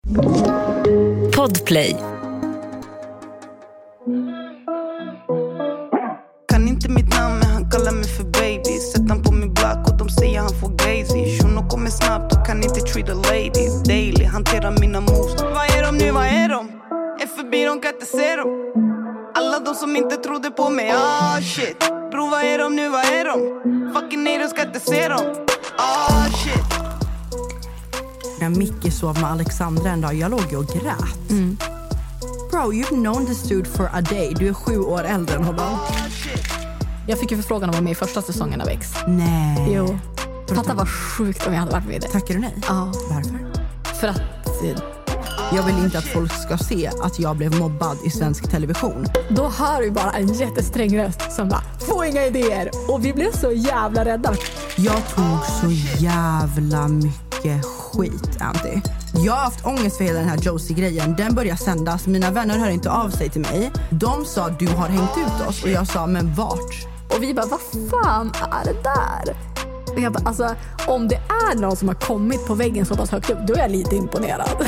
Podplay. Kan inte mitt namn men han kallar mig för baby. Sätt han på min block och de säger han får gazy. Shuno kommer snabbt och kan inte treat a ladies daily. Hantera mina moves. Vad är de nu, vad är de? Är förbi, de kan inte se dem. Alla de som inte trodde på mig, shit. Bro, vad är de nu, vad är de? Fucking nej, de ska inte se dem. Shit. När Micke sov med Alexandra en dag, jag låg ju och grät. Bro, you've known this dude for a day. Du är 7 år äldre än honom. Jag fick ju förfrågan om att vara med i första säsongen av X. Nej. Jo. Fatta vad sjukt om jag hade varit med i det. Tackar du nej? Ja. Varför? För att... Jag vill inte att folk ska se att jag blev mobbad i svensk television. Då hör vi bara en jättesträng röst som bara, få inga idéer. Och vi blev så jävla rädda. Jag tog så jävla mycket skit, Anty. Jag har haft ångest för hela den här Josie-grejen. Den börjar sändas. Mina vänner hör inte av sig till mig. De sa, du har hängt ut oss. Och jag sa, men vart? Och vi bara, vad fan är det där? Och jag bara, alltså, om det är någon som har kommit på väggen så pass högt upp, då är jag lite imponerad.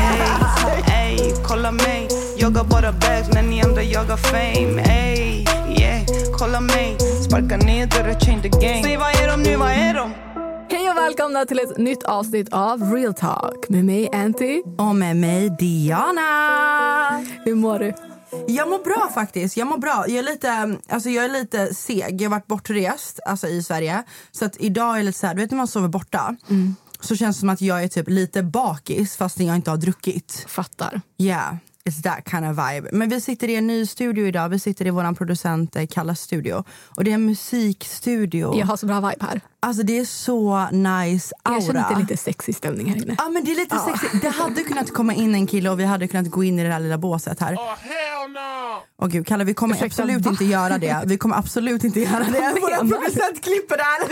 Ey, kolla mig. Jag har bara bags när ni andra jagar fame. Ey, yeah, kolla mig. Sparka ner dörrar, change the game. Säg, vad är de nu, vad är de? Hej och välkomna till ett nytt avsnitt av Real Talk med mig, Anty. Och med mig, Diana. Hur mår du? Jag mår bra faktiskt. Jag mår bra. Jag är lite seg. Jag har varit bortrest i Sverige. Så att idag är jag lite så här, du vet när man sover borta. Så känns det som att jag är typ lite bakis fast jag inte har druckit. Fattar. Yeah, it's that kind of vibe. Men vi sitter i en ny studio idag. Vi sitter i våran producent Kallas studio. Och det är en musikstudio. Jag har så bra vibe här. Alltså det är så nice aura. Jag känner att det är lite sexig stämning här inne. Ja, men det är lite sexigt. Det hade kunnat komma in en kille och vi hade kunnat gå in i det där lilla båset här. Hell no! Åh gud, Kalle, vi kommer absolut inte göra det. Vi kommer absolut inte göra det. Våra producent klipper där.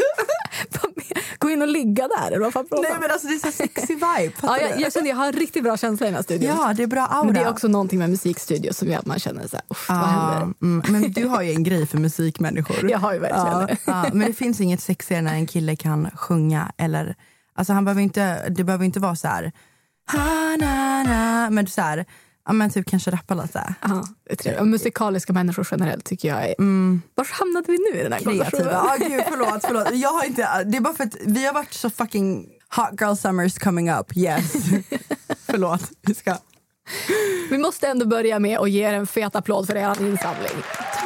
Gå in och ligga där. Eller vad fan pratar? Nej, men alltså det är så sexy vibe. Ja, jag känner jag har en riktigt bra känsla i den här studion. Ja, det är bra aura. Men det är också någonting med musikstudio som gör att man känner så här, vad händer? Men du har ju en grej för musikmänniskor. Jag har ju verkligen det. Men det finns inget sexigare när en kille kan sjunga eller, alltså det behöver inte vara så här, men så här, ja, men typ kanske rappa lite. Ja, det är trevligt. Och musikaliska människor generellt tycker jag är... Var hamnade vi nu i den här konversationen? Ja, gud, förlåt. Jag har inte... Det är bara för att vi har varit så fucking hot girl summers coming up. Yes. Förlåt, vi måste ändå börja med att ge er en fet applåd för er insamling.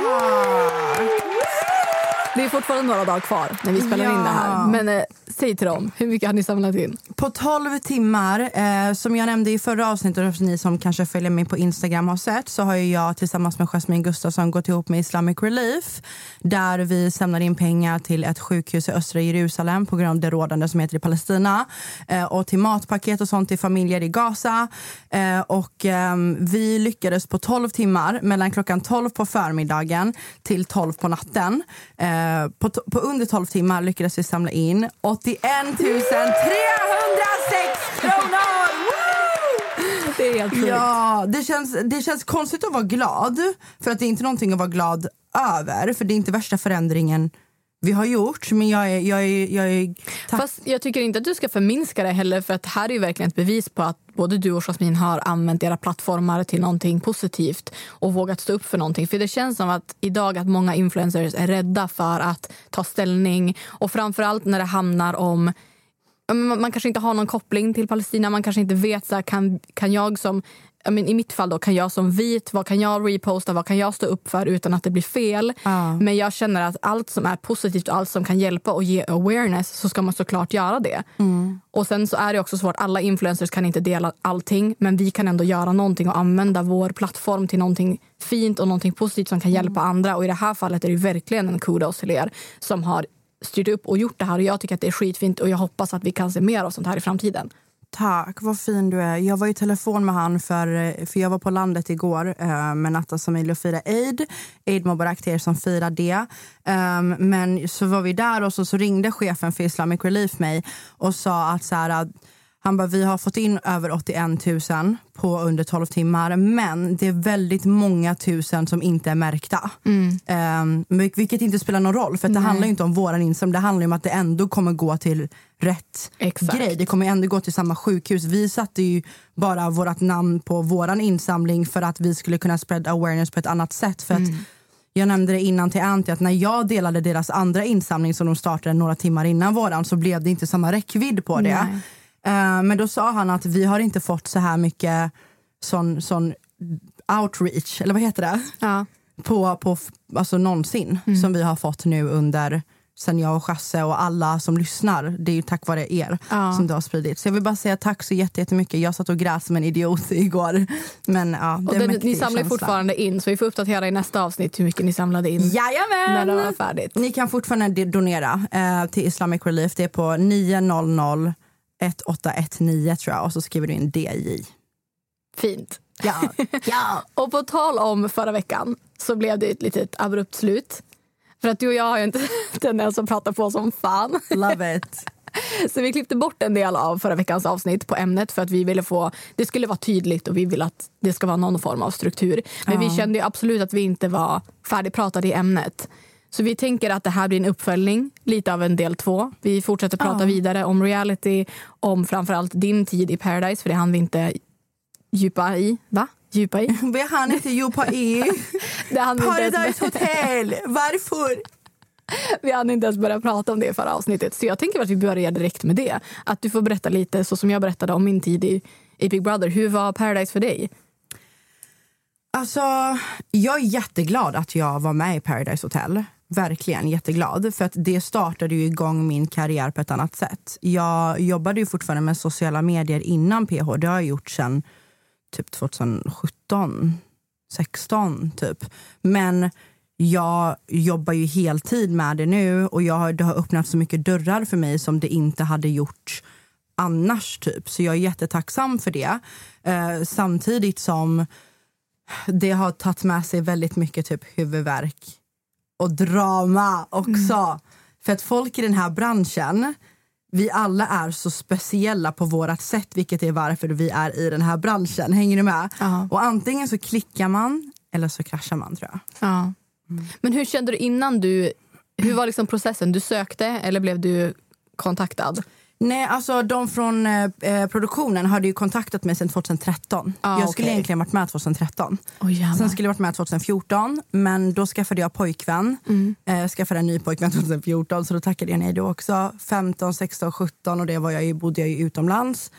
Det är fortfarande några dagar kvar när vi spelar in det här. Men säg till dem, hur mycket har ni samlat in? På 12 timmar, som jag nämnde i förra avsnittet, och ni som kanske följer mig på Instagram har sett, så har ju jag tillsammans med Jasmine Gustafsson gått ihop med Islamic Relief. Där vi samlar in pengar till ett sjukhus i östra Jerusalem på grund av det rådande som heter i Palestina. Och till matpaket och sånt till familjer i Gaza. Och vi lyckades på 12 timmar, mellan klockan 12 på förmiddagen till 12 på natten. På under 12 timmar lyckades vi samla in 81 306 kronor! Woo! Det är helt sjukt. Ja, det känns konstigt att vara glad. För att det är inte någonting att vara glad över. För det är inte värsta förändringen vi har gjort. Men jag är Fast jag tycker inte att du ska förminska det heller. För att här är ju verkligen ett bevis på att både du och Jasmine har använt era plattformar till någonting positivt och vågat stå upp för någonting. För det känns som att idag att många influencers är rädda för att ta ställning. Och framförallt när det handlar om... Man kanske inte har någon koppling till Palestina. Man kanske inte vet så här, kan jag som... I mitt fall då, kan jag som vit, vad kan jag reposta, vad kan jag stå upp för utan att det blir fel. Men jag känner att allt som är positivt och allt som kan hjälpa och ge awareness, så ska man såklart göra det. Och sen så är det också svårt, alla influencers kan inte dela allting, men vi kan ändå göra någonting och använda vår plattform till någonting fint och någonting positivt som kan hjälpa andra. Och i det här fallet är det verkligen en kudos till er som har styrt upp och gjort det här, och jag tycker att det är skitfint och jag hoppas att vi kan se mer av sånt här i framtiden. Tack, vad fin du är. Jag var i telefon med han för jag var på landet igår med Nattas familj och firade Eid. Eid Mubarak till er som firar det. Men så var vi där och så ringde chefen för Islamic Relief mig och sa att så här, Han bara, vi har fått in över 81 000 på under 12 timmar. Men det är väldigt många tusen som inte är märkta. Vilket inte spelar någon roll. För att det handlar ju inte om våran insamling. Det handlar om att det ändå kommer gå till rätt grej. Det kommer ändå gå till samma sjukhus. Vi satte ju bara vårat namn på våran insamling för att vi skulle kunna spread awareness på ett annat sätt. För att jag nämnde det innan till Anty att när jag delade deras andra insamling som de startade några timmar innan våran, så blev det inte samma räckvidd på det. Men då sa han att vi har inte fått så här mycket sån outreach, eller vad heter det? Ja. På alltså någonsin som vi har fått nu under, sen jag och Chasse och alla som lyssnar. Det är ju tack vare er som det har spridit. Så jag vill bara säga tack så jättemycket. Jag satt och grät som en idiot igår. Men ja, det är ni samlar fortfarande in, så vi får uppdatera i nästa avsnitt hur mycket ni samlade in. Jajamän! När det var färdigt. Ni kan fortfarande donera till Islamic Relief. Det är på 900 1819 tror jag. Och så skriver du in DJ. Fint. Ja. Och på tal om förra veckan så blev det ett litet abrupt slut. För att du och jag har ju inte den som pratar på som fan. Love it. Så vi klippte bort en del av förra veckans avsnitt på ämnet för att vi ville få, det skulle vara tydligt och vi ville att det ska vara någon form av struktur. Men vi kände ju absolut att vi inte var färdigpratade i ämnet. Så vi tänker att det här blir en uppföljning, lite av en del 2. Vi fortsätter prata vidare om reality, om framförallt din tid i Paradise, för det hann vi inte djupa i. Va? Djupa i? Vi hann inte djupa i. Paradise Hotel, varför? Vi hann inte ens börja prata om det i förra avsnittet. Så jag tänker att vi börjar direkt med det. Att du får berätta lite, så som jag berättade om min tid i Big Brother. Hur var Paradise för dig? Alltså, jag är jätteglad att jag var med i Paradise Hotel. Verkligen jätteglad. För att det startade ju igång min karriär på ett annat sätt. Jag jobbade ju fortfarande med sociala medier innan PH. Det har jag gjort sedan typ 2017, 16 typ. Men jag jobbar ju heltid med det nu. Och det har öppnat så mycket dörrar för mig som det inte hade gjort annars typ. Så jag är jättetacksam för det. Samtidigt som det har tagit med sig väldigt mycket typ huvudvärk och drama också. För att folk i den här branschen, vi alla är så speciella på vårat sätt, vilket är varför vi är i den här branschen. Hänger du med? Och antingen så klickar man eller så kraschar man, tror jag. Men hur kände du innan hur var liksom processen? Du sökte eller blev du kontaktad? Nej, alltså de från produktionen hade ju kontaktat mig sedan 2013. Jag skulle egentligen varit med 2013. Sen skulle jag varit med 2014. Men då skaffade jag pojkvän. Skaffade en ny pojkvän 2014. Så då tackade jag nej då också. 15, 16, 17 och det bodde jag ju utomlands.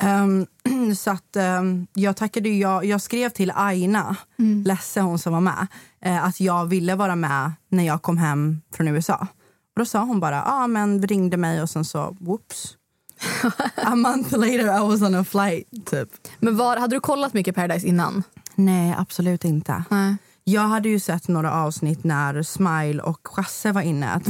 Så att jag tackade jag skrev till Aina, Lesse, hon som var med, att jag ville vara med när jag kom hem från USA. Och då sa hon bara, men ringde mig och sen så, whoops. A month later I was on a flight, typ. Men hade du kollat mycket Paradise innan? Nej, absolut inte. Jag hade ju sett några avsnitt när Smile och Chasse var inne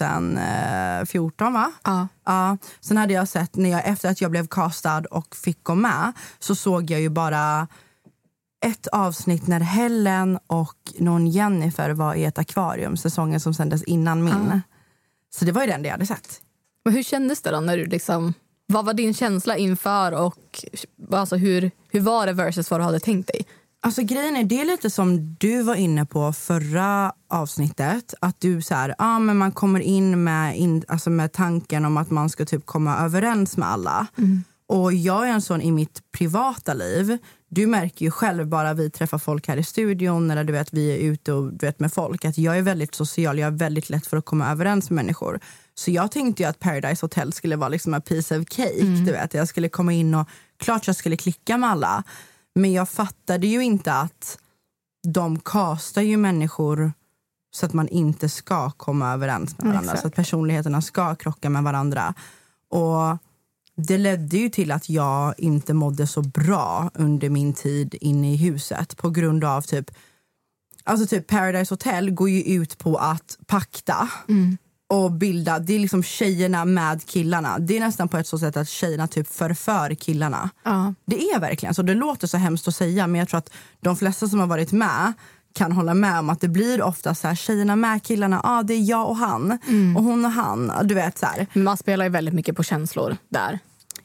2014, va? Ja. Sen hade jag sett, efter att jag blev castad och fick gå med, så såg jag ju bara ett avsnitt när Helen och någon Jennifer var i ett akvarium, säsongen som sändes innan min. Så det var ju den jag hade sett. Men hur kändes det då när du liksom, vad var din känsla inför och alltså hur var det versus vad du hade tänkt dig? Alltså grejen är, det är lite som du var inne på förra avsnittet, att du så här, men man kommer in med tanken om att man ska typ komma överens med alla. Och jag är en sån i mitt privata liv. Du märker ju själv, bara vi träffar folk här i studion eller du vet, vi är ute och du vet, med folk, att jag är väldigt social, jag är väldigt lätt för att komma överens med människor. Så jag tänkte ju att Paradise Hotel skulle vara liksom en piece of cake, du vet. Jag skulle komma in och klart jag skulle klicka med alla. Men jag fattade ju inte att de castar ju människor så att man inte ska komma överens med varandra. Så att personligheterna ska krocka med varandra. Och det ledde ju till att jag inte mådde så bra under min tid inne i huset. På grund av typ Paradise Hotel går ju ut på att pakta och bilda. Det är liksom tjejerna med killarna. Det är nästan på ett så sätt att tjejerna typ förför killarna. Det är verkligen så. Det låter så hemskt att säga, men jag tror att de flesta som har varit med kan hålla med om att det blir ofta så här, tjejerna med killarna, det är jag och han och hon och han, du vet så här. Man spelar ju väldigt mycket på känslor där.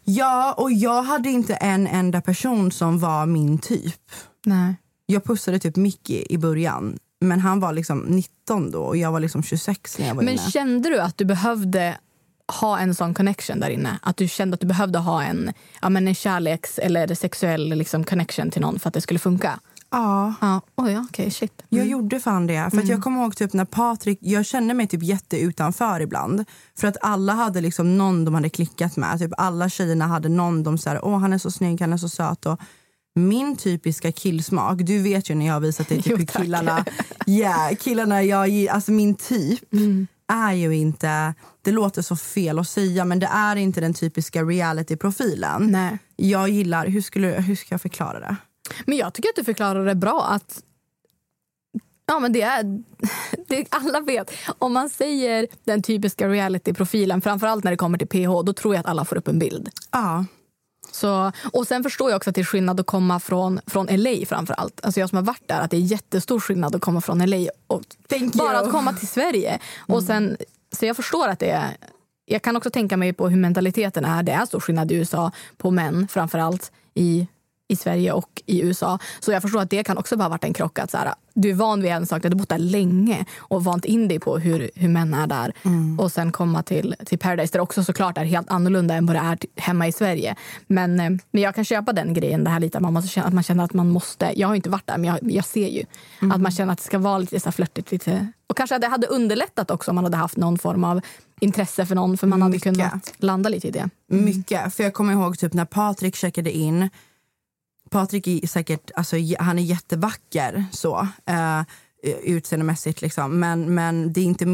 Ja, och jag hade inte en enda person som var min typ. Nej. Jag pussade typ Mickey i början. Men han var liksom 19 då och jag var liksom 26 när jag var inne. Men kände du att du behövde ha en sån connection där inne? Att du kände att du behövde ha en kärleks- eller sexuell liksom connection till någon för att det skulle funka? Ja. Okej, shit. Jag gjorde fan det. För att jag kommer ihåg typ när Patrik, jag kände mig typ jätteutanför ibland. För att alla hade liksom någon de hade klickat med. Typ alla tjejerna hade någon de såhär, han är så snygg, han är så söt. Och min typiska killsmak, du vet ju när jag har visat dig typ killarna. Killarna alltså min typ är ju inte, det låter så fel att säga, men det är inte den typiska reality-profilen. Nej. Jag gillar, hur ska jag förklara det? Men jag tycker att du förklarar det bra, att men det alla vet. Om man säger den typiska reality-profilen, framförallt när det kommer till PH, då tror jag att alla får upp en bild. Ja. Så, och sen förstår jag också att det är skillnad att komma från LA framförallt. Alltså jag som har varit där, att det är jättestor skillnad att komma från LA och bara att komma till Sverige. Och sen, så jag förstår att det är, jag kan också tänka mig på hur mentaliteten är. Det är stor skillnad i USA på män, framförallt i Sverige och i USA. Så jag förstår att det kan också bara varit en krock. Att så här, du är van vid en sak, du har bott där länge och vant in dig på hur män är där. Och sen komma till Paradise, där också såklart är helt annorlunda än vad det är hemma i Sverige. Men jag kan köpa den grejen, det här lite att man känner att man måste. Jag har inte varit där, men jag ser ju att man känner att det ska vara lite så flörtigt. Lite. Och kanske att det hade underlättat också om man hade haft någon form av intresse för någon, för man hade kunnat landa lite i det. Mycket, för jag kommer ihåg typ när Patrik checkade in. Patrik är säkert, alltså han är jättevacker så utseendemässigt liksom, men det är inte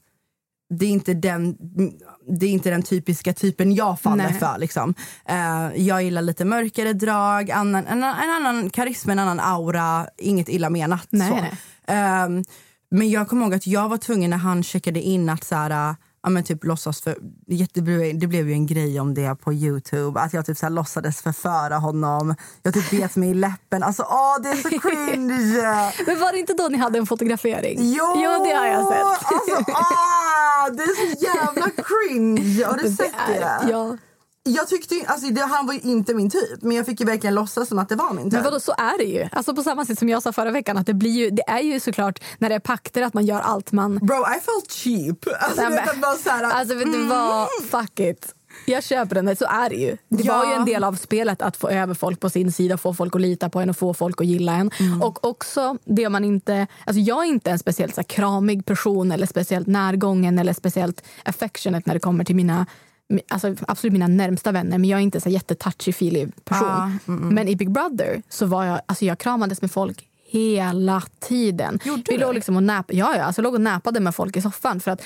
det är inte den typiska typen jag faller för liksom. Jag gillar lite mörkare drag, en annan karisma, en annan aura, inget illa menat. Men jag kommer ihåg att jag var tvungen när han checkade in att så här, men typ låtsas för det blev ju en grej om det på YouTube, att jag typ så här låtsades förföra honom. Jag typ bet mig i läppen. Alltså det är så cringe. Men var det inte då ni hade en fotografering? Jo, det har jag sett. Alltså, det är så jävla cringe. Har du sett det? Ja. Jag tyckte han var ju inte min typ, men jag fick ju verkligen låtsas som att det var min typ. Men vadå, så är det ju. Alltså på samma sätt som jag sa förra veckan, att det är ju såklart när det är pakter att man gör allt man... Bro, I felt cheap. Alltså, vet du vad? Fuck it. Jag köper den, så är det ju. Det var ju en del av spelet att få över folk på sin sida, få folk att lita på en och få folk att gilla en. Och också det man inte... Alltså jag är inte en speciellt så här, kramig person eller speciellt närgången eller speciellt affectionate när det kommer till mina... Alltså absolut mina närmsta vänner, men jag är inte så jättetouchy-feely person. Men i Big Brother så var jag kramades med folk hela tiden. Vi låg liksom och låg och näpade med folk i soffan, för att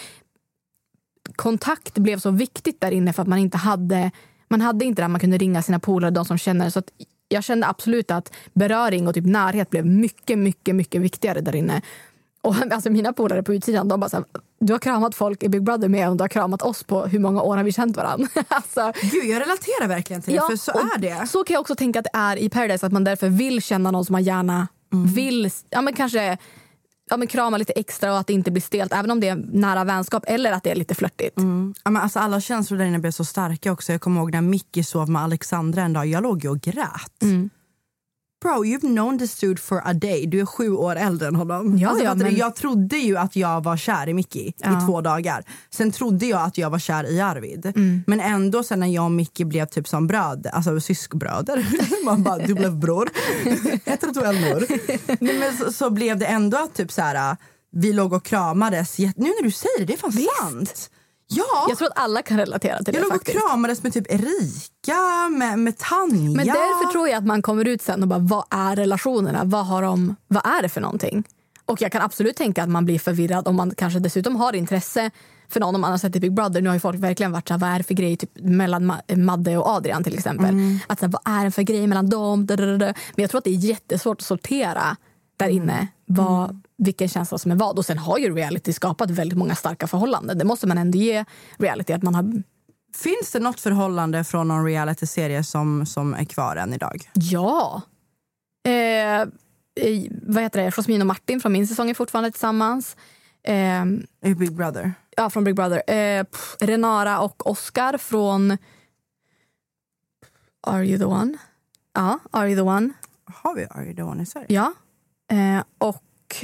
kontakt blev så viktigt där inne, för att man hade inte där man kunde ringa sina polare, de som känner. Så att jag kände absolut att beröring och typ närhet blev mycket, mycket, mycket viktigare där inne. Och alltså mina polare på utsidan, de bara så här, du har kramat folk i Big Brother med och du har kramat oss på hur många år har vi känt varandra. Alltså, gud, jag relaterar verkligen till det, för så är det. Så kan jag också tänka att det är i Paradise, att man därför vill känna någon som man gärna vill, kanske krama lite extra, och att det inte blir stelt, även om det är nära vänskap eller att det är lite flörtigt. Men alltså alla känslor där inne blev så starka också. Jag kommer ihåg när Mickey sov med Alexandra en dag, jag låg ju och grät. Bro, you've known this dude for a day. Du är 7 år äldre än honom. Jag trodde ju att jag var kär i Mickey i 2 dagar. Sen trodde jag att jag var kär i Arvid. Men ändå sen när jag och Mickey blev typ som bröder, alltså syskbröder. Man bara, du blev bror. Heter du Elnor? Men så blev det ändå att typ så här, vi låg och kramades. Nu när du säger det är fan sant. Ja. Jag tror att alla kan relatera till det. Jag låg och kramades med typ Erika, med Tanja. Men därför tror jag att man kommer ut sen och bara, vad är relationerna? Vad är det för någonting? Och jag kan absolut tänka att man blir förvirrad om man kanske dessutom har intresse för någon, om man har sett i Big Brother. Nu har ju folk verkligen varit så här, vad är det för grej typ mellan Madde och Adrian till exempel. Att så här, vad är det för grej mellan dem? Men jag tror att det är jättesvårt att sortera där inne vilken känsla som är vad. Och sen har ju reality skapat väldigt många starka förhållanden. Det måste man ändå ge reality, att man har... Finns det något förhållande från någon reality-serie som är kvar än idag? Ja. Vad heter det? Jasmin och Martin från min säsong är fortfarande tillsammans. I Big Brother? Ja, från Big Brother. Renara och Oscar från Are You The One? Ja, Are You The One. Har vi Are You The One i Sverige? Ja. Och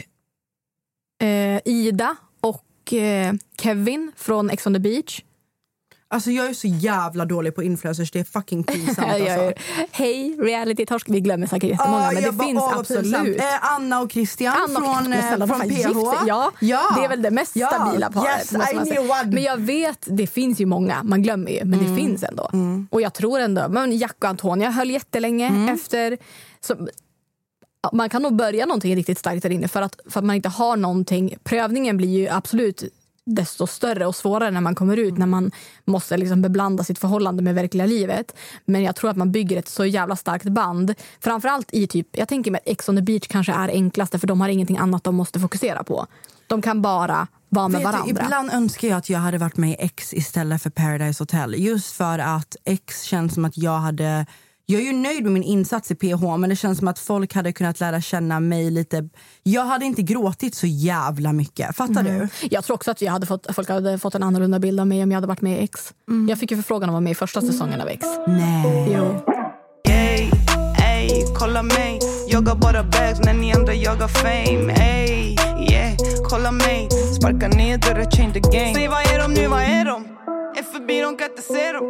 Ida och Kevin från Ex on the Beach. Alltså jag är så jävla dålig på influencers. Det är fucking pinsamt alltså. Hej, reality-torsk. Vi glömmer säkert jättemånga, men det finns absolut. Anna och Christian från PH. Ja, det är väl det mest stabila paret. Yes, men jag vet, det finns ju många. Man glömmer ju, men det finns ändå. Och jag tror ändå, men Jack och Antonia höll jättelänge efter. Så, man kan nog börja någonting riktigt starkt där inne för att man inte har någonting. Prövningen blir ju absolut desto större och svårare när man kommer ut, när man måste liksom beblanda sitt förhållande med verkliga livet. Men jag tror att man bygger ett så jävla starkt band. Framförallt i typ, jag tänker mig att Ex on the Beach kanske är enklaste, för de har ingenting annat de måste fokusera på. De kan bara vara med varandra. Ibland önskar jag att jag hade varit med i Ex istället för Paradise Hotel. Just för att Ex känns som att jag är ju nöjd med min insats i PH, men det känns som att folk hade kunnat lära känna mig lite. Jag hade inte gråtit så jävla mycket. Fattar du? Jag tror också att folk hade fått en annorlunda bild av mig om jag hade varit med i Ex. Jag fick ju förfrågan om att vara med i första säsongen av Ex. Nej. Jo. Ey, ey, kolla mig. Jag har bara bags när ni andra jagar fame. Ey, yeah, kolla mig. Sparka ner dörrar, change the game. Säg vad är de nu, vad är de? Är förbi, de kan inte se dem.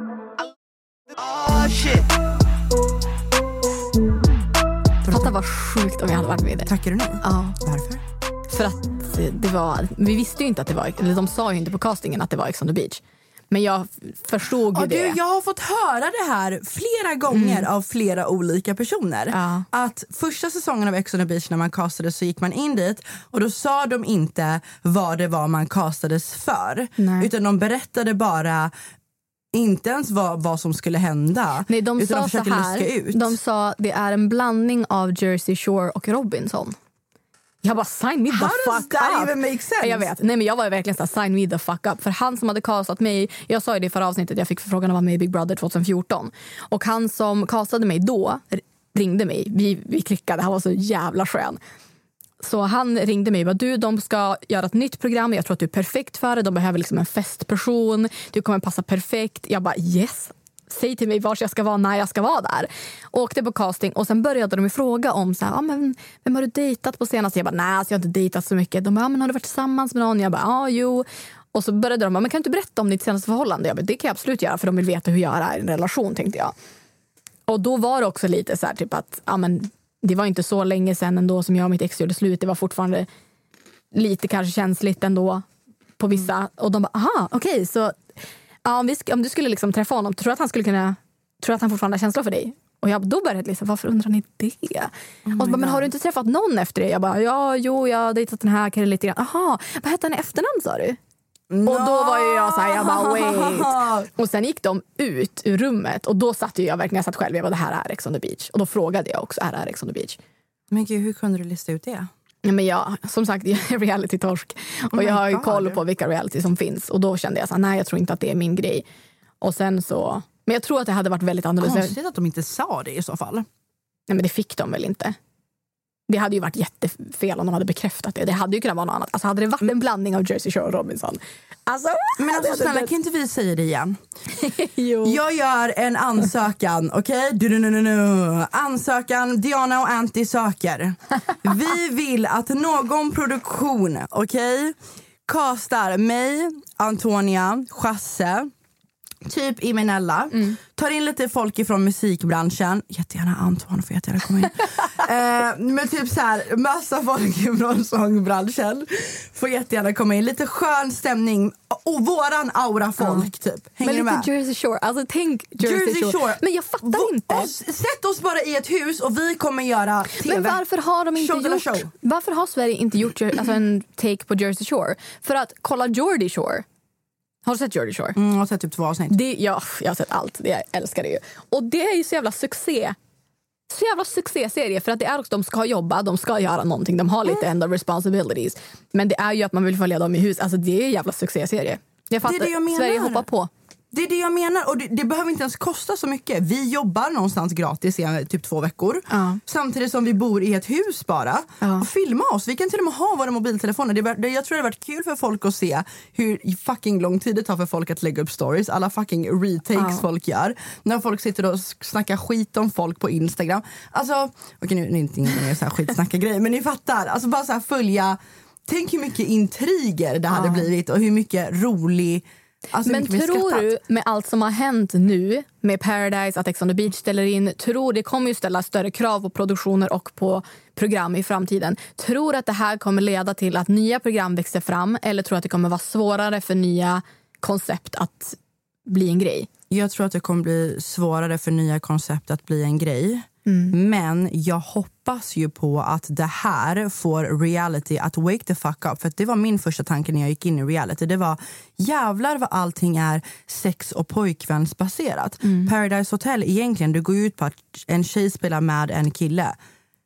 Oh shit. Fatta vad sjukt om jag hade varit med i det. Tackar du nej? Ja. Varför? För att vi visste ju inte att det var, eller de sa ju inte på castingen att det var Ex on the Beach. Men jag förstod ju det. Jag har fått höra det här flera gånger av flera olika personer. Ja. Att första säsongen av Ex on the Beach, när man castade, så gick man in dit och då sa de inte vad det var man castades för. Nej. Utan de berättade bara inte ens vad som skulle hända. Nej, de utan sa de så här. luska ut. De sa det är en blandning av Jersey Shore och Robinson. Jag bara, sign me the How does fuck that up. even make sense? Jag vet. Nej, men jag var verkligen så här, sign me the fuck up. För han som hade castat mig, jag sa ju det i förra avsnittet, jag fick förfrågan att vara med i Big Brother 2014. Och han som castade mig då ringde mig. Vi klickade, han var så jävla skön. Så han ringde mig och bara, de ska göra ett nytt program. Jag tror att du är perfekt för det. De behöver liksom en festperson. Du kommer passa perfekt. Jag bara, yes. Säg till mig var jag ska vara när jag ska vara där. Åkte på casting och sen började de fråga om så här, men vem har du dejtat på senast? Jag bara, nej, alltså jag har inte dejtat så mycket. De bara, men har du varit tillsammans med någon? Jag bara, jo. Och så började de, men kan du inte berätta om ditt senaste förhållande? Jag bara, det kan jag absolut göra, för de vill veta hur jag är i en relation, tänkte jag. Och då var det också lite så här, typ att, det var inte så länge sedan ändå som jag och mitt ex gjorde slut. Det var fortfarande lite kanske känsligt ändå på vissa. Och de bara, aha, okej, så om du skulle liksom träffa honom, tror att han fortfarande har känslor för dig? Och då började jag liksom, varför undrar ni det? Och bara, men har du inte träffat någon efter det? Jag bara, jag har dejtat den här killen lite grann. Aha, vad hette han i efternamn, sa du? No. Och då var ju jag så här, jag bara, wait. Och sen gick de ut ur rummet och då satt jag verkligen, jag satt själv, jag bara, det här är Ex on the Beach. Och då frågade jag också, är det här Ex on the Beach? Men gud, hur kunde du lista ut det? Ja, men som sagt, jag är reality-torsk. Och jag har ju koll på vilka reality som finns. Och då kände jag så här, nej, jag tror inte att det är min grej. Och sen så, men jag tror att det hade varit väldigt annorlunda. Konstigt att de inte sa det i så fall. Nej, men det fick de väl inte. Det hade ju varit jättefel om de hade bekräftat det. Det hade ju kunnat vara något annat. Alltså hade det varit en blandning av Jersey Shore och Robinson. Men alltså snälla, kan inte vi säga det igen? Jo. Jag gör en ansökan, okej? Ansökan, Diana och Antti söker. Vi vill att någon produktion, okej, castar mig, Antonia, Chasse, typ Imenella, tar in lite folk ifrån musikbranschen. Jättegärna Antoine får jättegärna komma in. Men typ så här, massa folk ifrån sångbranschen får jättegärna komma in. Lite skön stämning och våran aura folk typ. Hänger men lite med? Jersey Shore, alltså tänk Jersey Shore. Men jag fattar inte. Sätt oss bara i ett hus och vi kommer göra TV. Men varför har de inte varför har Sverige inte gjort en take på Jersey Shore? För att kolla Geordie Shore. Har du sett Geordie Shore? Jag har sett typ 2 avsnitt. Jag har sett allt. Jag älskar det ju. Och det är ju så jävla succé. Så jävla succéserie. För att det är också, de ska jobba, de ska göra någonting. De har lite end of responsibilities. Men det är ju att man vill följa dem i hus. Alltså det är en jävla succéserie. Jag fattar, det är det jag menar. Sverige hoppar på. Det är det jag menar. Och det behöver inte ens kosta så mycket. Vi jobbar någonstans gratis i typ 2 veckor. Samtidigt som vi bor i ett hus bara. Och filma oss. Vi kan till och med ha våra mobiltelefoner. Jag tror det har varit kul för folk att se hur fucking lång tid det tar för folk att lägga upp stories. Alla fucking retakes folk gör. När folk sitter och snackar skit om folk på Instagram. Alltså, okej, nu är det inte ingen så här skitsnacka-grej. Men ni fattar. Alltså bara så här följa. Tänk hur mycket intriger det hade blivit. Och hur mycket rolig... Alltså, men tror du med allt som har hänt nu med Paradise, att Ex on the Beach ställer in, tror det kommer ju ställa större krav på produktioner och på program i framtiden. Tror att det här kommer leda till att nya program växer fram, eller tror att det kommer vara svårare för nya koncept att bli en grej? Jag tror att det kommer bli svårare för nya koncept att bli en grej. Men jag hoppas ju på att det här får reality att wake the fuck up. För att det var min första tanke när jag gick in i reality. Det var jävlar vad allting är sex- och pojkvänsbaserat. Paradise Hotel egentligen, det går ut på att en tjej spelar med en kille.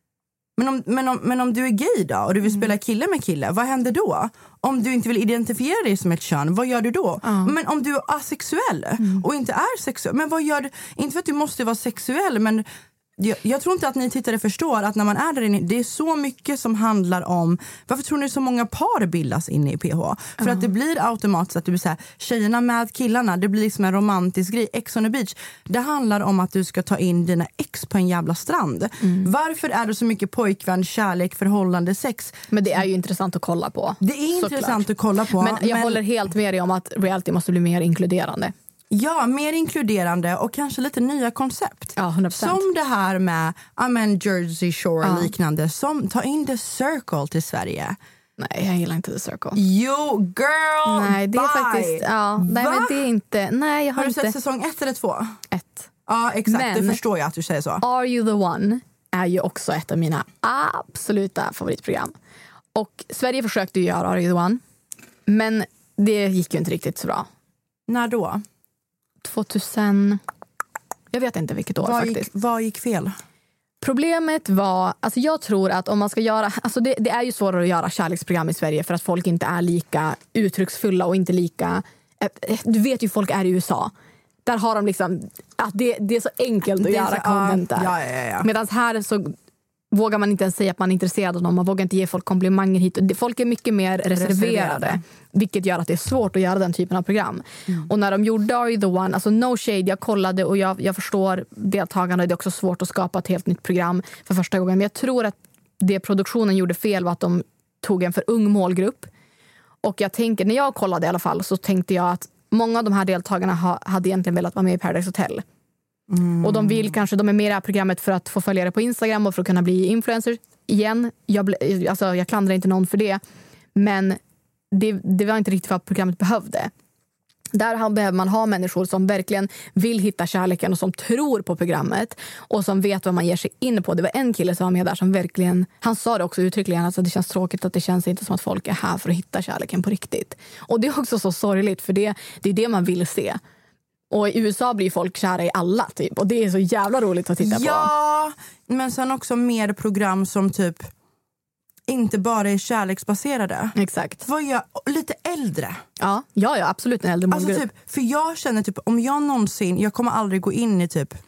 Men om du är gay då och du vill spela kille med kille, vad händer då? Om du inte vill identifiera dig som ett kön, vad gör du då? Men om du är asexuell och inte är sexuell, men vad gör du? Inte för att du måste vara sexuell, men jag tror inte att ni tittare förstår att när man är där inne, det är så mycket som handlar om, varför tror ni så många par bildas inne i PH? För att det blir automatiskt att det blir så här, tjejerna med killarna, det blir liksom en romantisk grej. Ex on the Beach, det handlar om att du ska ta in dina ex på en jävla strand. Varför är det så mycket pojkvän, kärlek, förhållande, sex? Men det är ju intressant att kolla på. Det är intressant att kolla på. Men jag håller helt med dig om att reality måste bli mer inkluderande. Ja, mer inkluderande och kanske lite nya koncept. Ja, 100%. Som det här med Jersey Shore och liknande. Som tar in The Circle till Sverige. Nej, jag gillar inte The Circle. Jo, girl! Nej, det är faktiskt... Ja, nej, men det är inte... Nej, jag har du inte... sett säsong 1 eller 2? 1. Ja, exakt. Men, det förstår jag att du säger så. Are You The One är ju också ett av mina absoluta favoritprogram. Och Sverige försökte ju göra Are You The One. Men det gick ju inte riktigt så bra. När då? 2000... Jag vet inte vilket år faktiskt. Vad gick fel? Problemet var... Alltså jag tror att om man ska göra... Alltså det är ju svårare att göra kärleksprogram i Sverige för att folk inte är lika uttrycksfulla och inte lika... Du vet ju, folk är i USA. Där har de liksom... Att det är så enkelt att göra content där. Ja. Medan här så vågar man inte ens säga att man är intresserad av dem. Man vågar inte ge folk komplimanger hit. Folk är mycket mer reserverade. Vilket gör att det är svårt att göra den typen av program. Och när de gjorde Are You The One, alltså no shade, jag kollade och jag förstår deltagarna. Det är också svårt att skapa ett helt nytt program för första gången. Men jag tror att det produktionen gjorde fel var att de tog en för ung målgrupp. Och jag tänker, när jag kollade i alla fall, så tänkte jag att många av de här deltagarna hade egentligen velat vara med i Paradise Hotel. Och de är med i det här programmet för att få följare på Instagram och för att kunna bli influencers igen. Jag klandrar inte någon för det. Men det var inte riktigt vad programmet behövde. Där behöver man ha människor som verkligen vill hitta kärleken och som tror på programmet och som vet vad man ger sig in på. Det var en kille som var med där som verkligen, han sa det också uttryckligen, alltså det känns tråkigt att det känns inte som att folk är här för att hitta kärleken på riktigt. Och det är också så sorgligt, för det är det man vill se. Och i USA blir folk kära i alla typ. Och det är så jävla roligt att titta på. Ja, men sen också mer program som typ inte bara är kärleksbaserade. Exakt. Vad gör lite äldre? Ja, absolut en äldre målgrupp. Alltså typ, för jag känner typ, om jag någonsin, jag kommer aldrig gå in i typ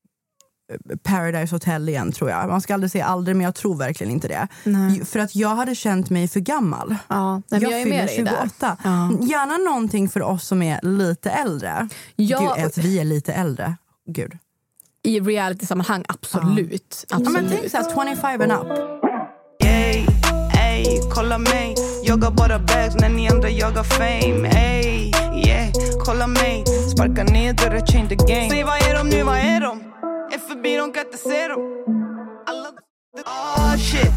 Paradise Hotel igen, tror jag. Man ska aldrig säga aldrig, men jag tror verkligen inte det. Nej. För att jag hade känt mig för gammal. Ja, jag är med 28. Ja. Gärna någonting för oss som är lite äldre. Ja. Gud, att vi är lite äldre. Gud. I reality-sammanhang, absolut. Ja, men tänk såhär, 25 and up. Ey, ey, kolla mig. Jagar bara bags när ni andra jagar fame. Ey, yeah, kolla mig. Sparka ner dörrar, change the game. Säg vad är de nu, vad är de? Är förbi, de kan inte se dem. Alla... shit.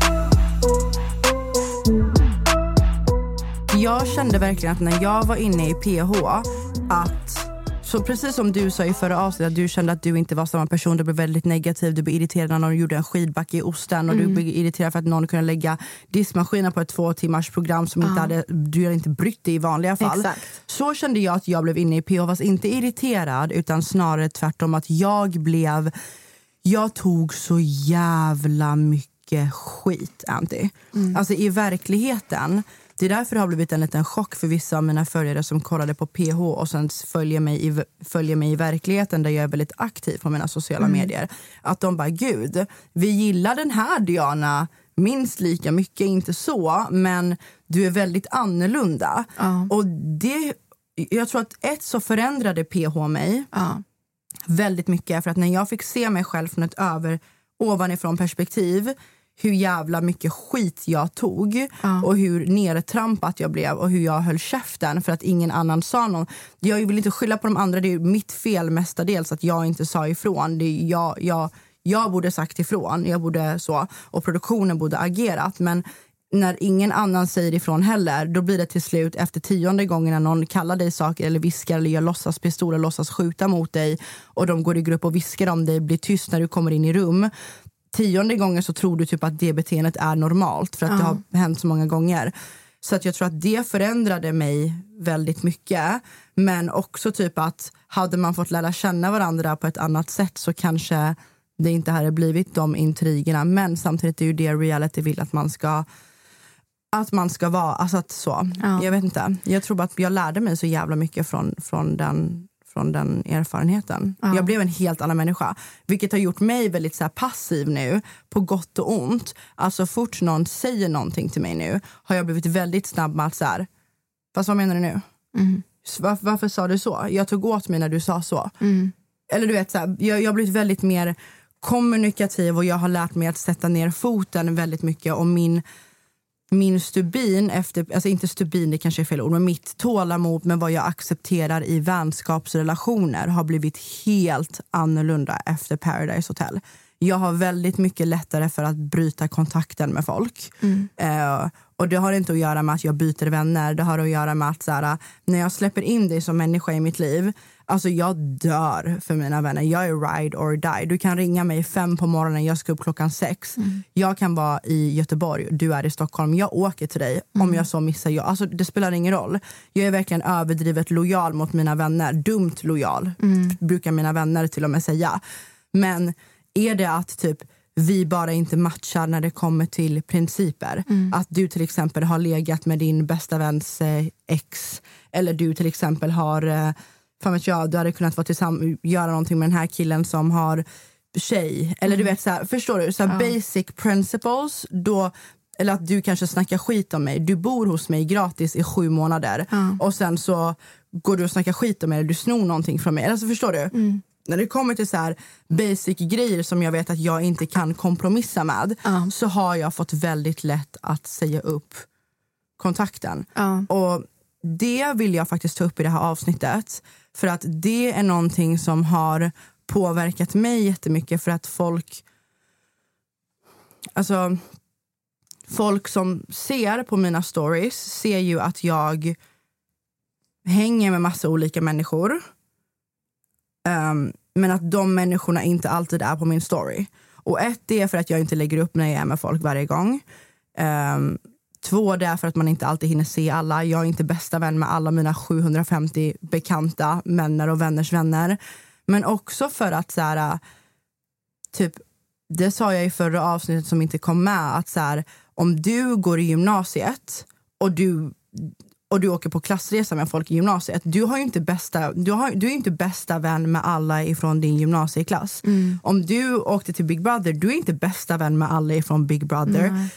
Jag kände verkligen att när jag var inne i PH att, så precis som du sa i förra avsnittet, att du kände att du inte var samma person, du blev väldigt negativ, du blev irriterad när någon gjorde en skidbacke i osten och du blev irriterad för att någon kunde lägga diskmaskinen på ett 2 timmars program som du hade inte brytt dig i vanliga fall. Exakt. Så kände jag att jag blev inne i PH, fast inte irriterad utan snarare tvärtom, att jag tog så jävla mycket skit, Anty. Alltså i verkligheten Det är därför det har blivit en liten chock för vissa av mina följare som kollade på PH och sen följer mig i verkligheten där jag är väldigt aktiv på mina sociala medier. Att de bara, gud, vi gillar den här Diana minst lika mycket, inte så, men du är väldigt annorlunda. Och det, jag tror att så förändrade PH mig väldigt mycket, för att när jag fick se mig själv från ett ovanifrån perspektiv, hur jävla mycket skit jag tog och hur nertrampat jag blev och hur jag höll käften för att ingen annan sa något. Jag vill inte skylla på de andra, det är mitt fel mestadels att jag inte sa ifrån. Det är jag borde sagt ifrån, jag borde så, och produktionen borde agerat, men när ingen annan säger ifrån heller, då blir det till slut efter 10:e gången när någon kallar dig saker eller viskar eller gör låtsaspistol och låtsas skjuta mot dig och de går i grupp och viskar om dig, blir tyst när du kommer in i rum. 10:e gången så tror du typ att det beteendet är normalt för att det har hänt så många gånger. Så att jag tror att det förändrade mig väldigt mycket. Men också typ att hade man fått lära känna varandra på ett annat sätt så kanske det inte hade blivit de intrigerna. Men samtidigt är ju det reality vill att man ska vara. Alltså att så. Jag vet inte. Jag tror bara att jag lärde mig så jävla mycket från den erfarenheten. Jag blev en helt annan människa. Vilket har gjort mig väldigt så här passiv nu. På gott och ont. Alltså fort någon säger någonting till mig nu har jag blivit väldigt snabb med att så här, fast vad menar du nu? Varför sa du så? Jag tog åt mig när du sa så. Eller du vet så här, jag har blivit väldigt mer kommunikativ och jag har lärt mig att sätta ner foten väldigt mycket. Och min stubin efter, alltså inte stubin, det kanske är fel ord, men mitt tålamod med vad jag accepterar i vänskapsrelationer har blivit helt annorlunda efter Paradise Hotel. Jag har väldigt mycket lättare för att bryta kontakten med folk. Och det har inte att göra med att jag byter vänner. Det har att göra med att så här, när jag släpper in dig som människa i mitt liv, alltså jag dör för mina vänner. Jag är ride or die. Du kan ringa mig 5 på morgonen, jag ska upp 6. Jag kan vara i Göteborg, du är i Stockholm. Jag åker till dig om jag så missar jag. Alltså det spelar ingen roll. Jag är verkligen överdrivet lojal mot mina vänner. Dumt lojal, brukar mina vänner till och med säga. Men är det att typ vi bara inte matchar när det kommer till principer. Att du till exempel har legat med din bästa väns ex. Eller du till exempel har, fan vet jag, du hade kunnat vara göra någonting med den här killen som har tjej. Eller du vet så här, förstår du? Så här, basic principles. Då, eller att du kanske snackar skit om mig. Du bor hos mig gratis i 7 månader. Och sen så går du och snackar skit om mig. Eller du snor någonting från mig. Eller så förstår du? När det kommer till så här basic grejer som jag vet att jag inte kan kompromissa med, så har jag fått väldigt lätt att säga upp kontakten. Och det vill jag faktiskt ta upp i det här avsnittet. För att det är någonting som har påverkat mig jättemycket. För att folk som ser på mina stories ser ju att jag hänger med massa olika människor. Men att de människorna inte alltid är på min story. Och 1, det är för att jag inte lägger upp när jag är med folk varje gång. 2, det är för att man inte alltid hinner se alla. Jag är inte bästa vän med alla mina 750 bekanta vänner och vänners vänner. Men också för att så här, typ, det sa jag i förra avsnittet som inte kom med, att så här, om du går i gymnasiet och du åker på klassresa med folk i gymnasiet, du är ju inte bästa vän med alla ifrån din gymnasieklass. Om du åkte till Big Brother, du är inte bästa vän med alla ifrån Big Brother.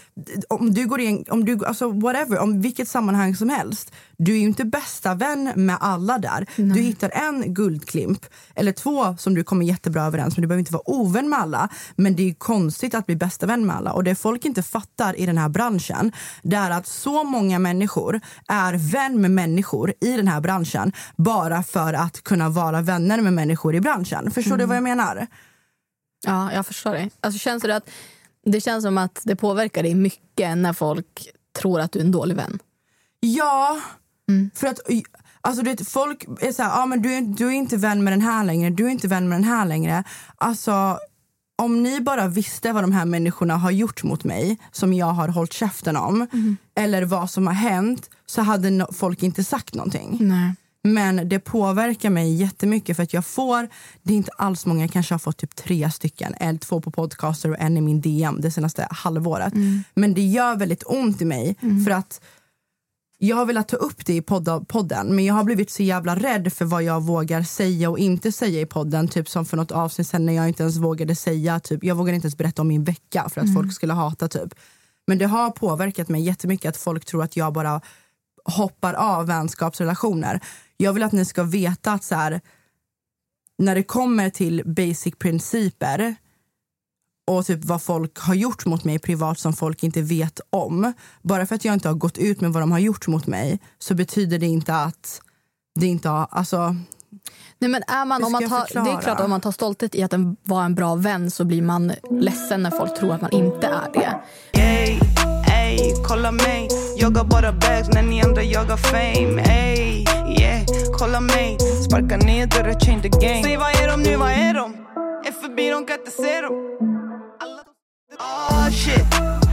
Om vilket sammanhang som helst, du är ju inte bästa vän med alla där. Du hittar en guldklimp eller 2 som du kommer jättebra överens med. Du behöver inte vara ovän med alla, men det är konstigt att bli bästa vän med alla. Och det folk inte fattar i den här branschen, det är att så många människor är vän med människor i den här branschen bara för att kunna vara vänner med människor i branschen. Förstår du vad jag menar? Ja, jag förstår det. Alltså känns det att det känns som att det påverkar dig mycket när folk tror att du är en dålig vän? Ja, för att alltså folk är så här, men du är inte vän med den här längre, du är inte vän med den här längre. Alltså, om ni bara visste vad de här människorna har gjort mot mig, som jag har hållit käften om, eller vad som har hänt, så hade folk inte sagt någonting. Nej. Men det påverkar mig jättemycket för att det är inte alls många, jag kanske har fått typ 3 stycken, 2 på podcaster och 1 i min DM det senaste halvåret. Men det gör väldigt ont i mig för att jag har velat ta upp det i podden, men jag har blivit så jävla rädd för vad jag vågar säga och inte säga i podden. Typ som för något avsnitt sen när jag inte ens vågade säga, typ, jag vågade inte ens berätta om min vecka för att folk skulle hata typ. Men det har påverkat mig jättemycket att folk tror att jag bara hoppar av vänskapsrelationer. Jag vill att ni ska veta att så här, när det kommer till basic principer och typ vad folk har gjort mot mig privat som folk inte vet om. Bara för att jag inte har gått ut med vad de har gjort mot mig så betyder det inte att det inte har, alltså... Nej, men det är klart att om man tar stolthet i att den var en bra vän så blir man ledsen när folk tror att man inte är det. Ey, ey, kolla mig. Jag har bara bags när ni andra jagar fame. Ey, yeah, kolla mig. Sparka ner dörrar, change the game. Säg vad är de nu, vad är de? Är förbi, de kan inte se dem. Shit.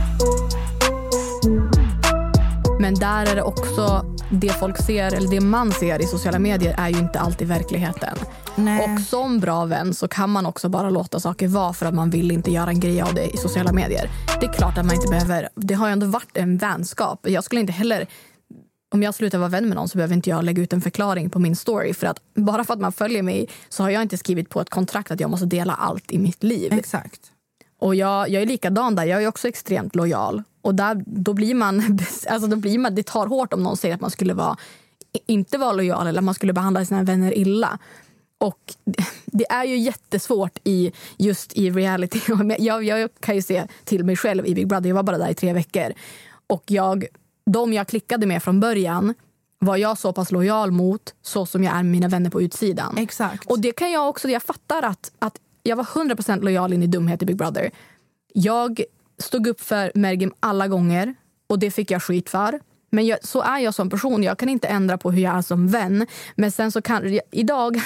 Men där är det också det folk ser, eller det man ser i sociala medier är ju inte alltid verkligheten. Nej. Och som bra vän så kan man också bara låta saker vara för att man vill inte göra en grej av det i sociala medier. Det är klart att man inte behöver, det har ju ändå varit en vänskap. Jag skulle inte heller, om jag slutar vara vän med någon så behöver inte jag lägga ut en förklaring på min story. För att bara för att man följer mig så har jag inte skrivit på ett kontrakt att jag måste dela allt i mitt liv. Exakt. Och jag är likadan där, jag är också extremt lojal. Och då blir man, det tar hårt om någon säger att man skulle inte vara lojal eller att man skulle behandla sina vänner illa. Och det är ju jättesvårt just i reality. Jag kan ju se till mig själv i Big Brother, jag var bara där i 3 veckor. Och de jag klickade med från början var jag så pass lojal mot så som jag är med mina vänner på utsidan. Exakt. Och det kan jag också, jag fattar att jag var 100% lojal in i dumhet i Big Brother. Jag stod upp för Mergim alla gånger och det fick jag skit för. Men så är jag som person. Jag kan inte ändra på hur jag är som vän. Men sen så kan idag